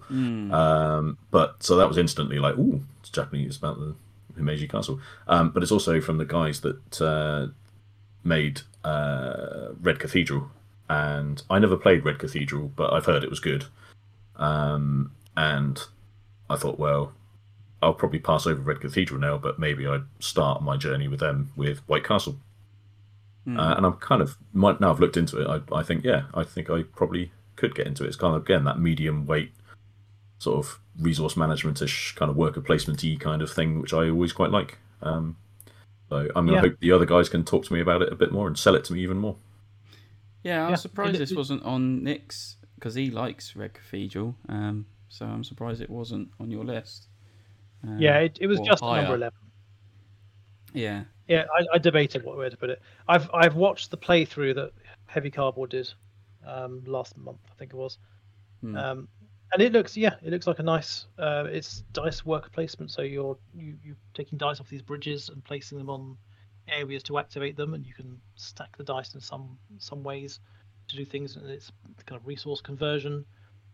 But so that was instantly like, ooh, it's Japanese about the Himeji Castle. But it's also from the guys that made Red Cathedral, and I never played Red Cathedral, but I've heard it was good. And I thought, well, I'll probably pass over Red Cathedral now, but maybe I'd start my journey with them with White Castle. And I'm kind of, now I've looked into it, I think I probably could get into it. It's kind of, again, that medium weight sort of resource management-ish kind of worker placement-y kind of thing, which I always quite like. So I'm going to hope the other guys can talk to me about it a bit more and sell it to me even more. Yeah, I was surprised this wasn't on Nick's, because he likes Red Cathedral. So I'm surprised it wasn't on your list. It was just number 11. Yeah. Yeah, I debated where to put it. I've watched the playthrough that Heavy Cardboard did last month, I think it was. And it looks like a nice it's dice worker placement, so you're taking dice off these bridges and placing them on areas to activate them, and you can stack the dice in some ways to do things, and it's kind of resource conversion.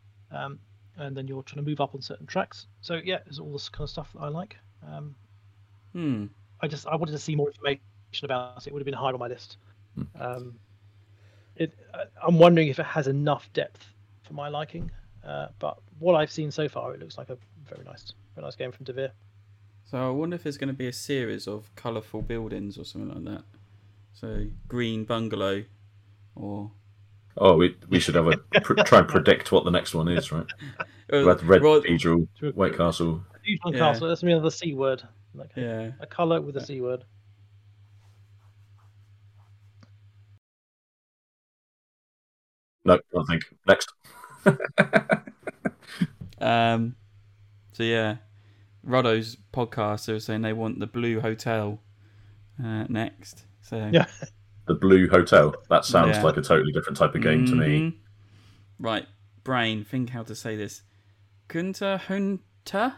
And then you're trying to move up on certain tracks. So yeah, it's all this kind of stuff that I like. I wanted to see more information about it. It would have been higher on my list. I'm wondering if it has enough depth for my liking. But what I've seen so far, it looks like a very nice game from Devere. So I wonder if there's going to be a series of colourful buildings or something like that. So green bungalow, or we should have try and predict what the next one is, right? We had Red Cathedral, White Castle. Castle. That's another C word. Like a colour with a C word. No, I think next. So yeah, Roddo's podcast, they were saying they want the Blue Hotel next. So yeah, the Blue Hotel. That sounds like a totally different type of game to me. Right, brain, think how to say this. Kunta Hunter?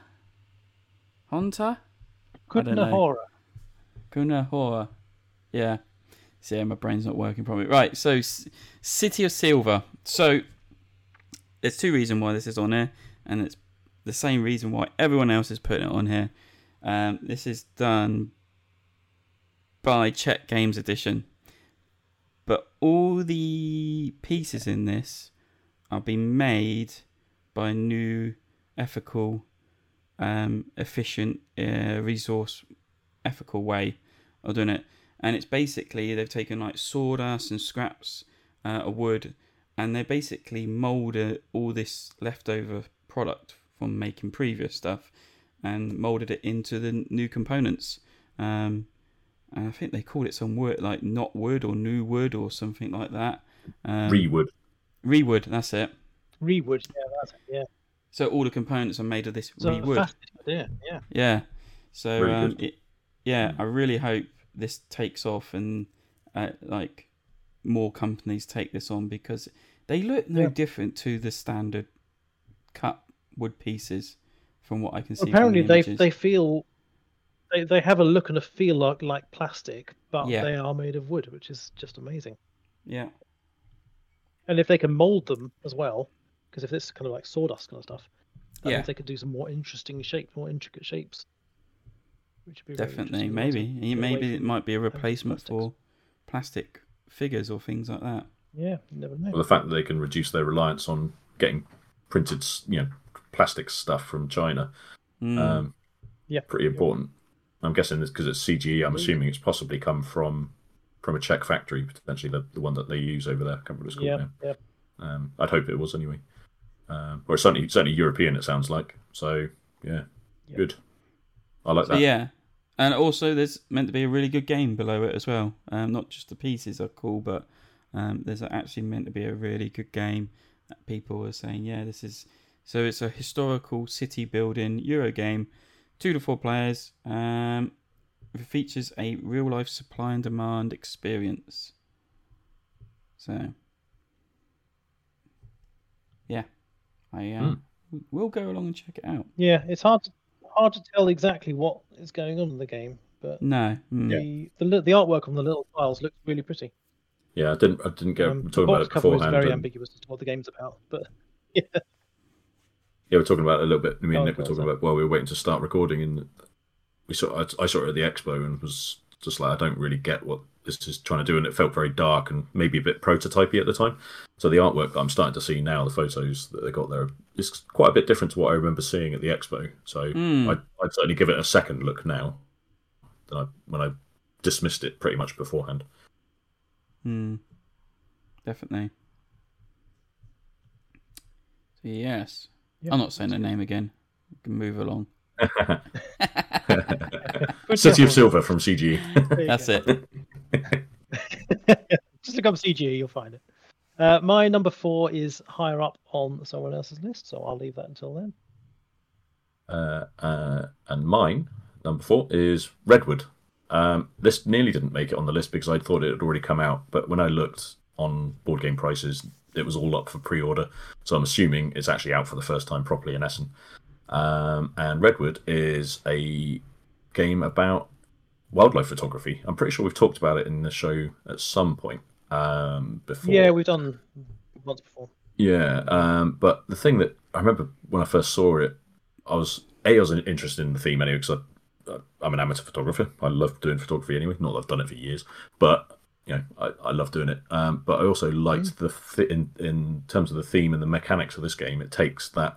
Kunahora. Yeah. So yeah, my brain's not working properly. Right, so City of Silver. So there's two reasons why this is on here, and it's the same reason why everyone else is putting it on here. This is done by Czech Games Edition. But all the pieces in this are being made by a new, ethical, efficient, resource ethical way of doing it. And it's basically, they've taken like sawdust and scraps of wood, and they basically molded all this leftover product from making previous stuff and molded it into the new components. And I think they called it some word like not wood or new wood or something like that. Rewood, that's it. Rewood, yeah, that's it, yeah. So all the components are made of this rewood. Fascinating idea, yeah. Yeah. So really I really hope this takes off and like more companies take this on, because they look no different to the standard cut wood pieces from what I can see. Apparently from the images. they feel they have a look and a feel like plastic, but they are made of wood, which is just amazing. Yeah. And if they can mold them as well, Because if this is kind of like sawdust kind of stuff, that Yeah. means they could do some more interesting shapes, more intricate shapes. Which would be really Definitely, interesting as well to maybe. get away Maybe it from might be a replacement plastics. for plastic figures or things like that. Yeah, you never know. Well, the fact that they can reduce their reliance on getting printed, plastic stuff from China, Yeah. pretty important. I'm guessing this because it's CGE. I'm Indeed. assuming it's possibly come from a Czech factory, potentially the one that they use over there. I can't remember what it's called Yeah, now. yeah. I'd hope it was anyway. Or it's certainly European. It sounds like. So yeah, Yeah. good. I like So that. yeah, and also there's meant to be a really good game below it as well. Not just the pieces are cool, but there's actually meant to be a really good game that people are saying, yeah, this is. So it's a historical city building Euro game, 2 to 4 players. It features a real life supply and demand experience. So yeah, I will go along and check it out. Yeah, it's hard to tell exactly what is going on in the game, but No, the artwork on the little tiles looks really pretty. Yeah, I didn't get The talking about box it cover is beforehand. very and- ambiguous as to what the game's about, but Yeah, we're talking about it a little bit. Me and Oh, Nick were okay, talking so- about while we were waiting to start recording, and I saw it at the expo and was just like, I don't really get what this is trying to do, and it felt very dark and maybe a bit prototypey at the time. So the artwork that I'm starting to see now, the photos that they got there, is quite a bit different to what I remember seeing at the expo. So I'd certainly give it a second look now than when I dismissed it pretty much beforehand. Definitely. So yes. Yeah, I'm not saying the name again. We can move along. City of Silver from CGE. There you That's go. it. Just look up CGE, you'll find it. My number 4 is higher up on someone else's list, so I'll leave that until then. And mine, number 4, is Redwood. This nearly didn't make it on the list because I thought it had already come out, but when I looked on board game prices, it was all up for pre-order, so I'm assuming it's actually out for the first time properly in Essen. And Redwood is a game about wildlife photography. I'm pretty sure we've talked about it in the show at some point before. Yeah, we've done once before. Yeah, but the thing that I remember when I first saw it, I was interested in the theme anyway because I'm an amateur photographer. I love doing photography anyway. Not that I've done it for years, but I love doing it. But I also liked in terms of the theme and the mechanics of this game. It takes that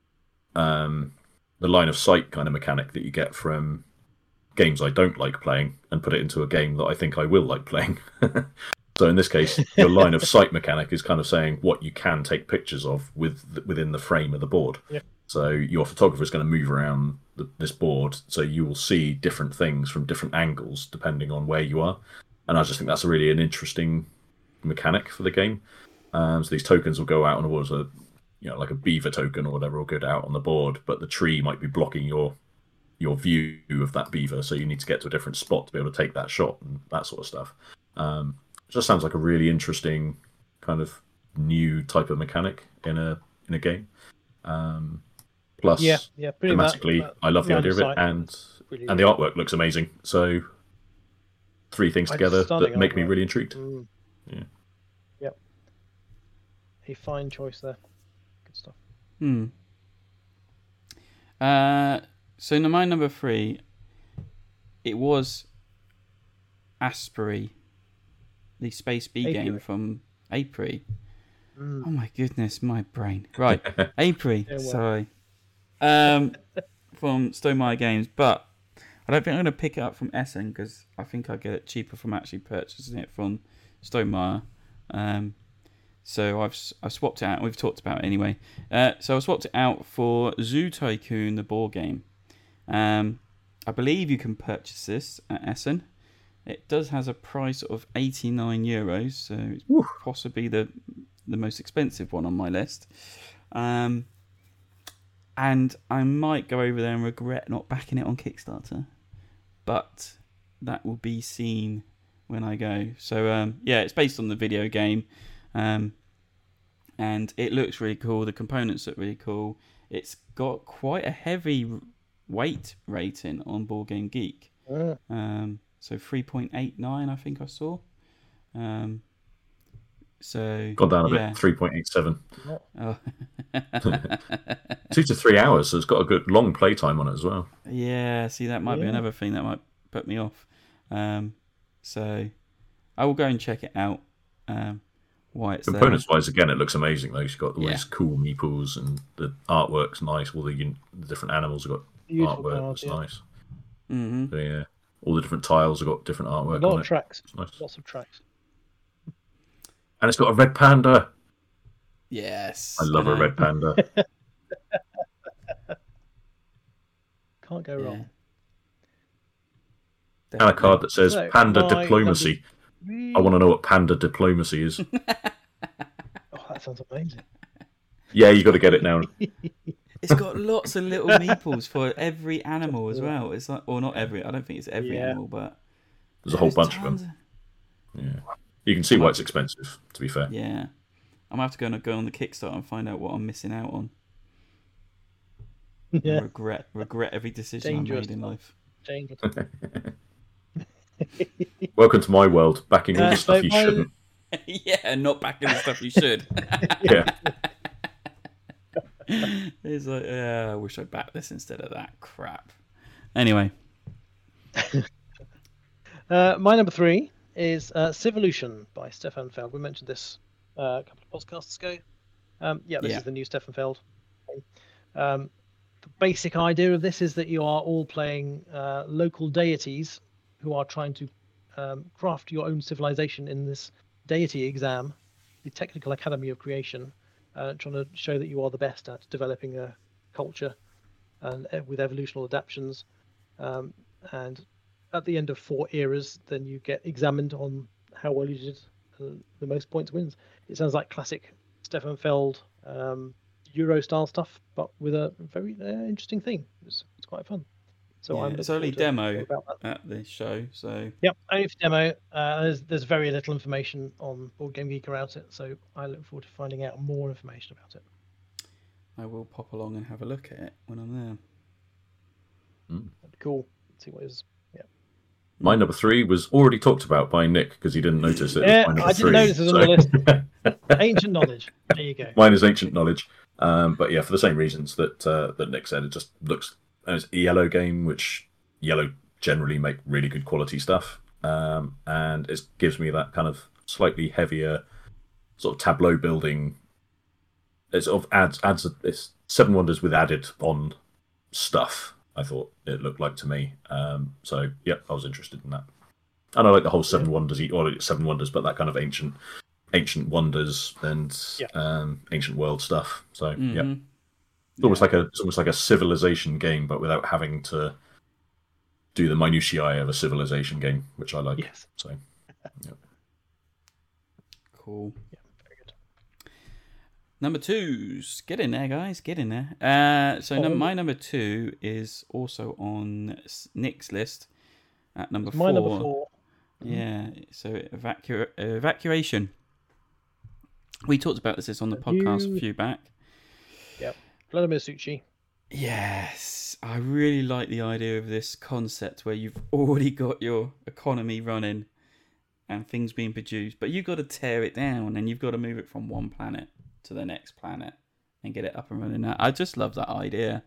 the line of sight kind of mechanic that you get from games I don't like playing and put it into a game that I think I will like playing. So in this case, your line of sight mechanic is kind of saying what you can take pictures of within the frame of the board. Yeah. So your photographer is going to move around this board, so you will see different things from different angles depending on where you are. And I just think that's really an interesting mechanic for the game. So these tokens will go out on the board, so, like a beaver token or whatever will go out on the board, but the tree might be blocking your view of that beaver, so you need to get to a different spot to be able to take that shot and that sort of stuff. It just sounds like a really interesting kind of new type of mechanic in a game. Plus, Yeah, pretty much. thematically, I love the line idea of of it, sight and looks really the artwork looks amazing. So, 3 things together stunning that make me artwork. really intrigued. Yeah. Yep. A fine choice there. Good stuff. So my number 3, it was Asprey, the Space B game Apiary. from April. Oh my goodness, my brain. Right, April. well. Sorry. From Stonemaier Games, but I don't think I'm going to pick it up from Essen because I think I get it cheaper from actually purchasing it from Stonemaier. So I've swapped it out. We've talked about it anyway. So I swapped it out for Zoo Tycoon, the board game. I believe you can purchase this at Essen. It does has a price of €89, so it's possibly the most expensive one on my list. And I might go over there and regret not backing it on Kickstarter, but that will be seen when I go. So it's based on the video game, and it looks really cool. The components look really cool. It's got quite a heavy weight rating on Board Game Geek. So 3.89, I think I saw. So Gone down a yeah. bit, 3.87. Oh. 2 to 3 hours, so it's got a good long playtime on it as well. Yeah, see, that might be Yeah. another thing that might put me off. So I will go and check it out. Why it's Components wise, again, it looks amazing. Though you've got all Yeah. these cool meeples, and the artwork's nice. All the different animals have got Beautiful artwork cards, that's yeah. nice. there. Mm-hmm. So, yeah, all the different tiles have got different A artwork lot on of it. tracks. It's nice. Lots of tracks. And it's got a red panda. Yes. I love a know. red panda. Can't go wrong. And a card that says So, Panda my Diplomacy. I want to know what Panda Diplomacy is. Oh, that sounds amazing. Yeah, you got to get it now. It's got lots of little meeples for every animal as well. It's like, or not every. I don't think it's every Yeah. animal, but There's a whole there's bunch of tons them. Yeah, you can see why it's expensive. To be fair. Yeah, I'm gonna have to go on the Kickstarter and find out what I'm missing out on. I Yeah, regret every decision Dangerous I made in stuff. life. James. Welcome to my world. Backing all the So stuff you my- shouldn't. Yeah, not backing the stuff you should. Yeah. It's like, I wish I backed this instead of that crap. Anyway, My number 3 is Civolution by Stefan Feld. We mentioned this a couple of podcasts ago. This Yeah. is the new Stefan Feld. The basic idea of this is that you are all playing local deities who are trying to craft your own civilization in this deity exam, the Technical Academy of Creation, trying to show that you are the best at developing a culture and with evolutional adaptions. And at the end of 4 eras, then you get examined on how well you did. The most points wins. It sounds like classic Stefan Feld Euro style stuff, but with a very interesting theme. It's quite fun. So yeah, I'm it's looking only forward to hearing demo about that. at the show, so Yep, only for demo. There's very little information on Board Game Geek about it, so I look forward to finding out more information about it. I will pop along and have a look at it when I'm there. That'd be cool. See what is. Yeah. My number 3 was already talked about by Nick because he didn't notice that. Yeah, it was my number I didn't 3, notice it was on the list. Ancient knowledge. There you go. Mine is ancient knowledge, but yeah, for the same reasons that Nick said, it just looks. And it's a yellow game, which yellow generally make really good quality stuff, and it gives me that kind of slightly heavier sort of tableau building. It sort of adds it's Seven Wonders with added on stuff. I thought it looked like to me. So yeah, I was interested in that, and I like the whole Seven Wonders, or Seven Wonders, but that kind of ancient wonders and ancient world stuff. So yeah. Mhm. It's almost like a civilization game, but without having to do the minutiae of a civilization game, which I like. Yes. So, yeah. Cool. Yeah, very good. Number 2's. Get in there, guys. Get in there. My number 2 is also on Nick's list at number 4. My number 4. Yeah. So evacuation. We talked about this on the podcast a few back. Yep. Vladimir Succi. Yes, I really like the idea of this concept where you've already got your economy running and things being produced, but you've got to tear it down and you've got to move it from one planet to the next planet and get it up and running. I just love that idea.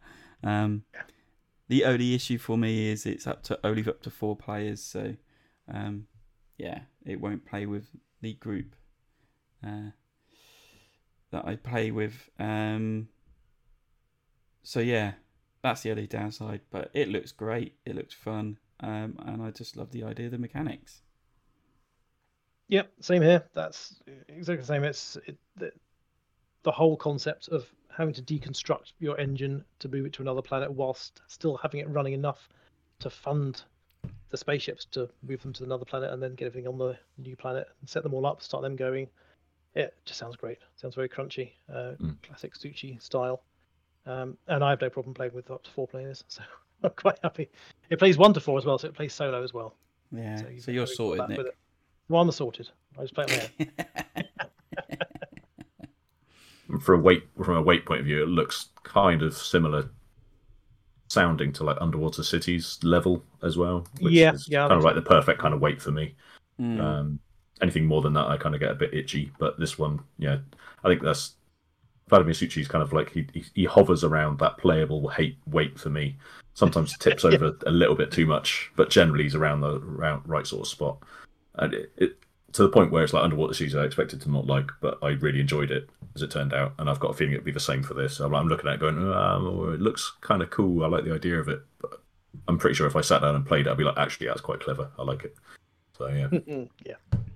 The only issue for me is it's only up to 4 players, so it won't play with the group that I play with. So yeah, that's the only downside, but it looks great. It looks fun, and I just love the idea of the mechanics. Yep, same here. That's exactly the same. It's the whole concept of having to deconstruct your engine to move it to another planet whilst still having it running enough to fund the spaceships to move them to another planet and then get everything on the new planet and set them all up, start them going. It just sounds great. Sounds very crunchy, classic Succi style. And I have no problem playing with up to 4 players, so I'm quite happy. It plays 1 to 4 as well, so it plays solo as well. Yeah, so you've you're got sorted, that Nick. with it. Well, I'm sorted. I just play it on my own. From a weight point of view, it looks kind of similar sounding to like Underwater Cities level as well. Which Yeah, is yeah, kind of like the perfect kind of weight for me. Mm. anything more than that, I kind of get a bit itchy. But this one, yeah, I think that's Vladimir Suchi's kind of like he hovers around that playable weight for me. Sometimes tips over a little bit too much, but generally he's around the right sort of spot. And it to the point where it's like Underwater Seas I expected to not like, but I really enjoyed it as it turned out, and I've got a feeling it'd be the same for this. I'm looking at it going, it looks kind of cool. I like the idea of it, but I'm pretty sure if I sat down and played it, I'd be like, actually, that's quite clever. I like it. So yeah, Yeah.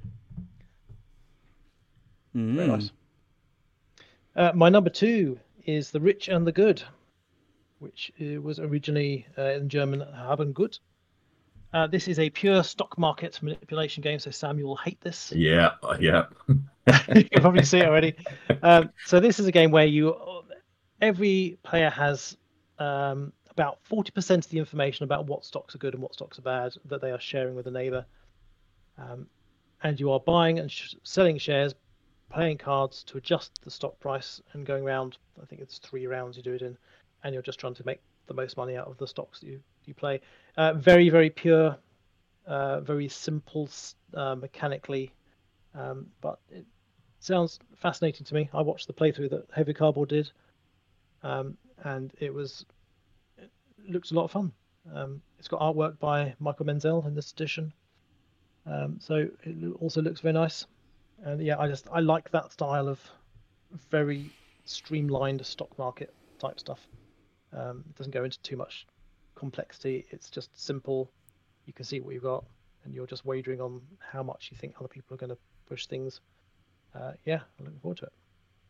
Mm. Very nice. My number 2 is The Rich and the Good, which was originally in German Haben Gut. This is a pure stock market manipulation game, so Sam, you will hate this. yeah. You can probably see it already. So this is a game where every player has about 40% of the information about what stocks are good and what stocks are bad that they are sharing with a neighbor. And you are buying and selling shares, playing cards to adjust the stock price and going around. I think it's 3 rounds you do it in, and you're just trying to make the most money out of the stocks that you play. Very, very pure, very simple mechanically, but it sounds fascinating to me. I watched the playthrough that Heavy Cardboard did, and it looked a lot of fun. It's got artwork by Michael Menzel in this edition, so it also looks very nice. And yeah, I like that style of very streamlined stock market type stuff. It doesn't go into too much complexity. It's just simple. You can see what you've got, and you're just wagering on how much you think other people are going to push things. Yeah, I'm looking forward to it.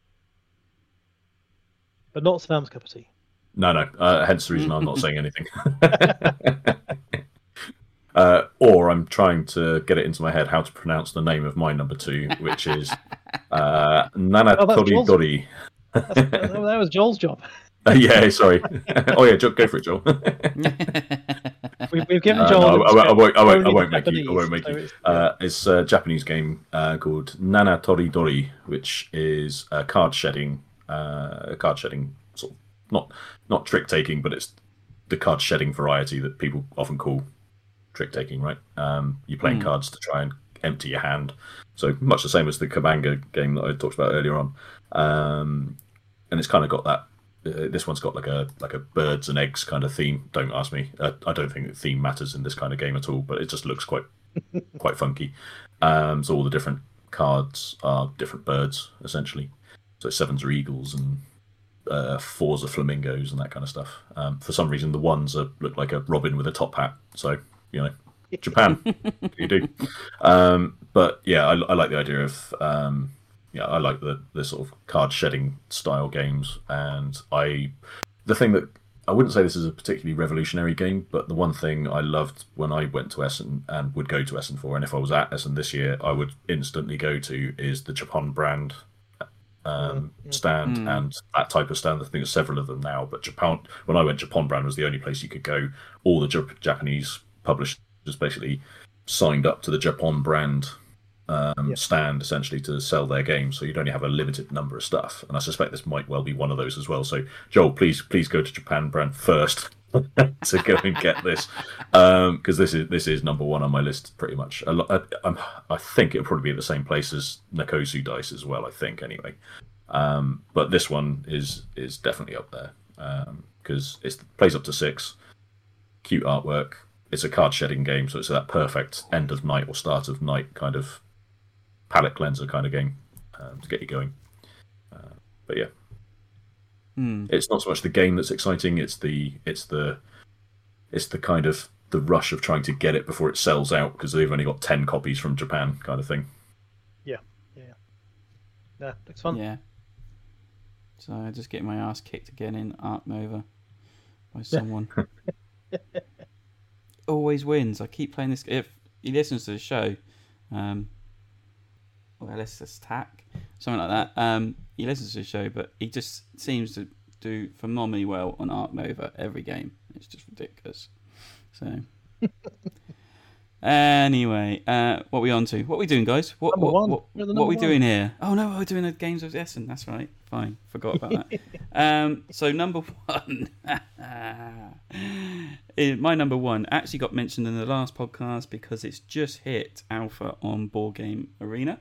But not Sam's cup of tea. No. Hence the reason I'm not saying anything. Or I'm trying to get it into my head how to pronounce the name of my number 2, which is Nana Toridori. That was Joel's job. Yeah, sorry. Oh yeah, go for it, Joel. We've given Joel. I won't make you. It's a Japanese game called Nana Toridori, which is a card shedding sort of not trick taking, but it's the card shedding variety that people often call trick taking, right? You're playing cards to try and empty your hand, so much the same as the Kabanga game that I talked about earlier on, and it's kind of got that. This one's got like a birds and eggs kind of theme. Don't ask me. I don't think the theme matters in this kind of game at all, but it just looks quite funky. So all the different cards are different birds essentially. So 7s are eagles and 4s are flamingos and that kind of stuff. For some reason, the 1s look like a robin with a top hat. So Japan, you do. But yeah, I like the idea of. I like the sort of card shedding style games, and the thing that I wouldn't say this is a particularly revolutionary game, but the one thing I loved when I went to Essen and would go to Essen for, and if I was at Essen this year, I would instantly go to, is the Japan brand stand and that type of stand. I think there's several of them now, but when I went, Japan brand was the only place you could go. All the Japanese publishers basically signed up to the Japan brand stand essentially to sell their games, so you'd only have a limited number of stuff, and I suspect this might well be one of those as well. So Joel, please go to Japan brand first to go and get this, because this is number 1 on my list pretty much. I think it'll probably be at the same place as Nakosu Dice as well, I think anyway, but this one is definitely up there because it plays up to 6, cute artwork. It's a card shedding game, so it's that perfect end of night or start of night kind of palette cleanser kind of game to get you going. But yeah, it's not so much the game that's exciting; it's the kind of the rush of trying to get it before it sells out because they've only got 10 copies from Japan, kind of thing. Yeah, looks fun. Yeah. So I just get my ass kicked again in Art Nova by someone. Always wins. I keep playing this. If he listens to the show, let's just tack something like that. He listens to the show, but he just seems to do phenomenally well on Ark Nova every game. It's just ridiculous. So anyway, what are we on to? What are we doing, guys? What are we doing here? Oh no, we're doing the Games of Essen. That's right. Fine, forgot about that. So number 1. My number one actually got mentioned in the last podcast because it's just hit alpha on Board Game Arena.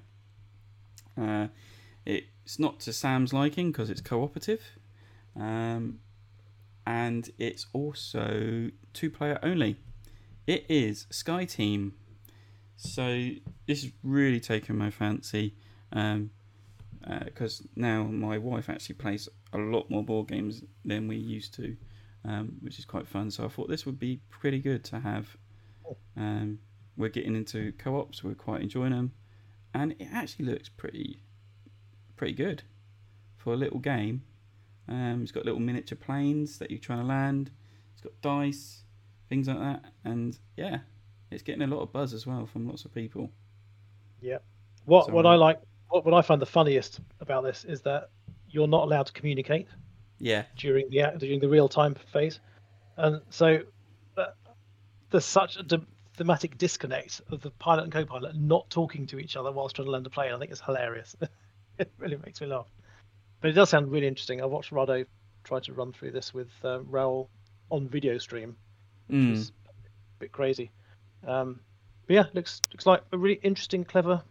It's not to Sam's liking because it's cooperative, and it's also 2-player only. It is Sky Team, so this is really taken my fancy. Because now my wife actually plays a lot more board games than we used to, which is quite fun. So I thought this would be pretty good to have. We're getting into co-ops. We're quite enjoying them, and it actually looks pretty good for a little game. It's got little miniature planes that you're trying to land. It's got dice, things like that, and yeah, it's getting a lot of buzz as well from lots of people. Yeah. What I like. What I find the funniest about this is that you're not allowed to communicate. Yeah. During the real time phase, and so there's such a thematic disconnect of the pilot and co-pilot not talking to each other whilst trying to land a plane. I think it's hilarious. It really makes me laugh. But it does sound really interesting. I watched Rado try to run through this with Raoul on video stream, which was a bit crazy. But yeah, looks like a really interesting, clever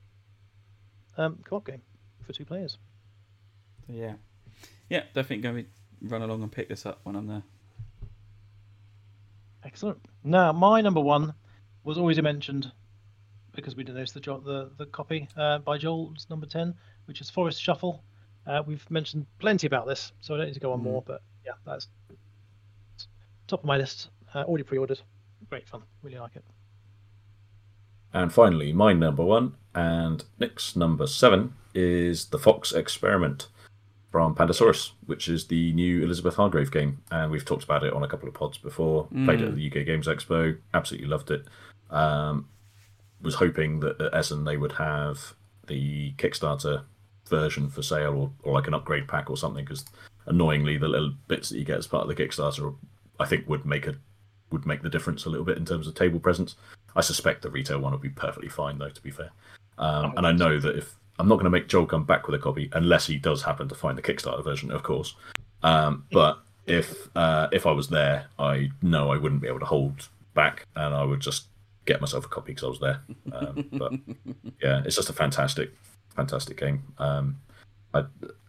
co-op game for 2 players. Yeah, definitely going to run along and pick this up when I'm there. Excellent. Now, my number one was already mentioned because we didn't notice the copy by Joel's number 10, which is Forest Shuffle. We've mentioned plenty about this, so I don't need to go on more. But yeah, that's top of my list. Already pre-ordered. Great fun. Really like it. And finally, my number one and Nick's number 7 is The Fox Experiment from Pandasaurus, which is the new Elizabeth Hargrave game. And we've talked about it on a couple of pods before. Played it at the UK Games Expo. Absolutely loved it. Was hoping that at Essen they would have the Kickstarter version for sale or like an upgrade pack or something, because annoyingly the little bits that you get as part of the Kickstarter I think would make the difference a little bit in terms of table presence. I suspect the retail one will be perfectly fine, though, to be fair. And I know that if I'm not going to make Joel come back with a copy, unless he does happen to find the Kickstarter version, of course. But if I was there, I know I wouldn't be able to hold back, and I would just get myself a copy because I was there. But yeah, it's just a fantastic game. I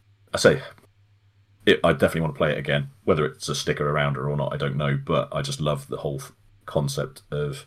definitely want to play it again. Whether it's a sticker around her or not, I don't know. But I just love the whole concept of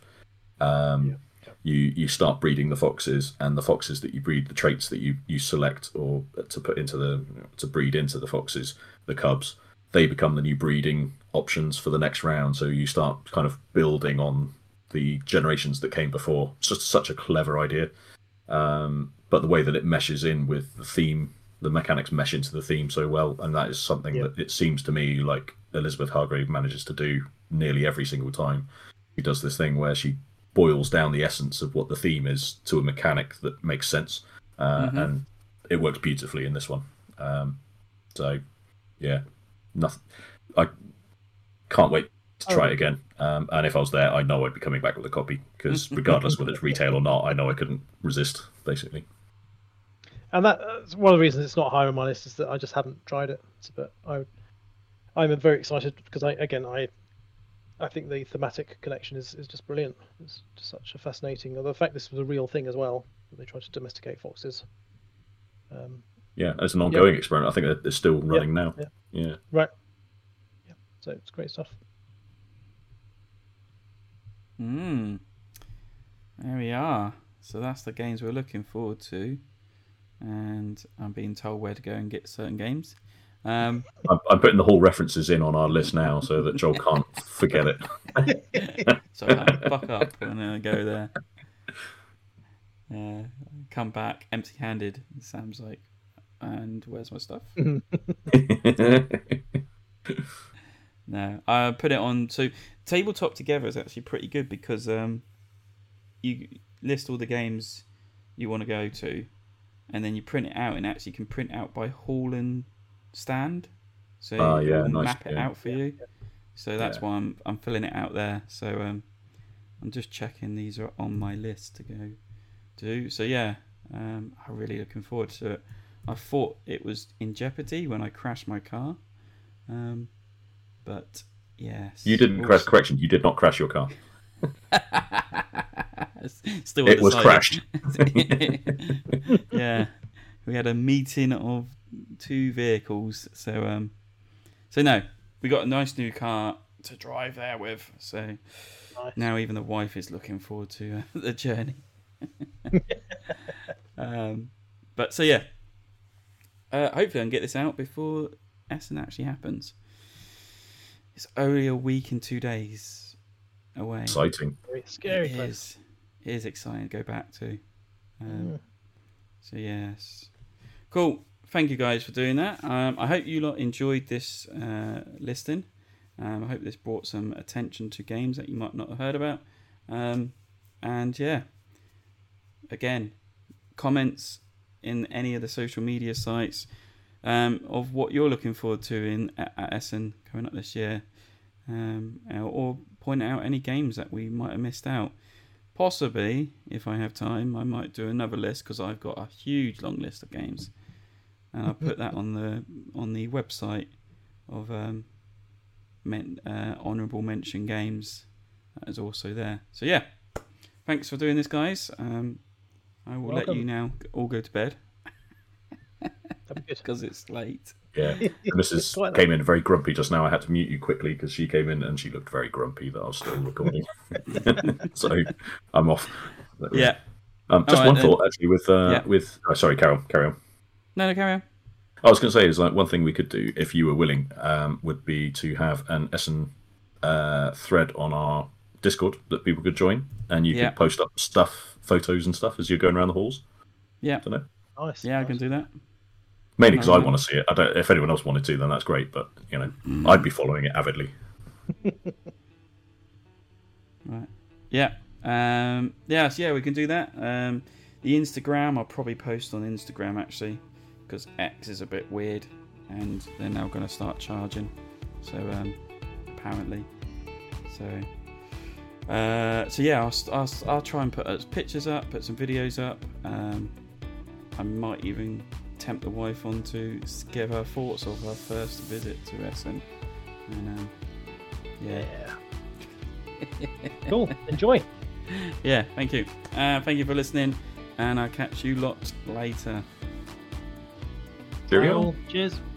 you start breeding the foxes, and the foxes that you breed, the traits that you select or to put into to breed into the foxes, the cubs, they become the new breeding options for the next round. So you start kind of building on the generations that came before. It's just such a clever idea. But the way that it meshes in with the theme, the mechanics mesh into the theme so well, and that is something that it seems to me like Elizabeth Hargrave manages to do nearly every single time. She does this thing where she boils down the essence of what the theme is to a mechanic that makes sense, and it works beautifully in this one. So yeah, nothing. I can't wait to try it again. And if I was there, I know I'd be coming back with a copy, because regardless whether it's retail or not, I know I couldn't resist, basically. And that's one of the reasons it's not higher on my list, is that I just haven't tried it. But I'm very excited because I think the thematic connection is just brilliant. It's just such a fascinating. The fact this was a real thing as well, that they tried to domesticate foxes. Yeah, it's an ongoing experiment. I think it's still running now. Yeah. Right. Yeah. So it's great stuff. There we are. So that's the games we're looking forward to, and I'm being told where to go and get certain games. I'm putting the whole references in on our list now so that Joel can't forget it. So I fuck up and go there. Come back empty-handed. Sam's like, and where's my stuff? No, I put it on. So Tabletop Together is actually pretty good because you list all the games you want to go to, and then you print it out, and actually can print out by hall and stand. So it'll map it out for you. So that's why I'm filling it out there. So I'm just checking these are on my list to go do. So yeah, I'm really looking forward to it. I thought it was in jeopardy when I crashed my car, but Yes. You didn't crash. Correction, you did not crash your car. Still It was crashed. Yeah, we had a meeting of two vehicles, so no, we got a nice new car to drive there with. So now even the wife is looking forward to the journey. But so yeah, hopefully I can get this out before Essen actually happens. It's only a week and 2 days away. Exciting. Very scary. It is exciting to go back to. So yes, cool. Thank you guys for doing that. I hope you lot enjoyed this listing. I hope this brought some attention to games that you might not have heard about. And yeah, again, comments in any of the social media sites of what you're looking forward to at Essen coming up this year, or point out any games that we might have missed out. Possibly, if I have time, I might do another list because I've got a huge long list of games, and I'll put that on the website of honourable mention games. That is also there. So yeah, thanks for doing this, guys. I will let you now all go to bed. That'd be good Because it's late. Yeah, and Mrs. came in very grumpy just now. I had to mute you quickly because she came in and she looked very grumpy that I was still recording. So I'm off. Yeah. Just one thought actually with sorry, carry on. No, carry on. I was going to say is like one thing we could do if you were willing would be to have an Essen thread on our Discord that people could join, and you could post up photos and stuff as you're going around the halls. Yeah. Don't know. Nice. Yeah, I can do that. Mainly because I want to see it. I don't. If anyone else wanted to, then that's great. But I'd be following it avidly. Right. Yeah. Yeah, we can do that. The Instagram, I'll probably post on Instagram actually, because X is a bit weird, and they're now going to start charging. So apparently, so yeah, I'll try and put pictures up, put some videos up. I might even tempt the wife on to give her thoughts of her first visit to Essen. And yeah. Cool. Enjoy. Yeah, thank you. Thank you for listening, and I'll catch you lot later. Cheerio. Cheers.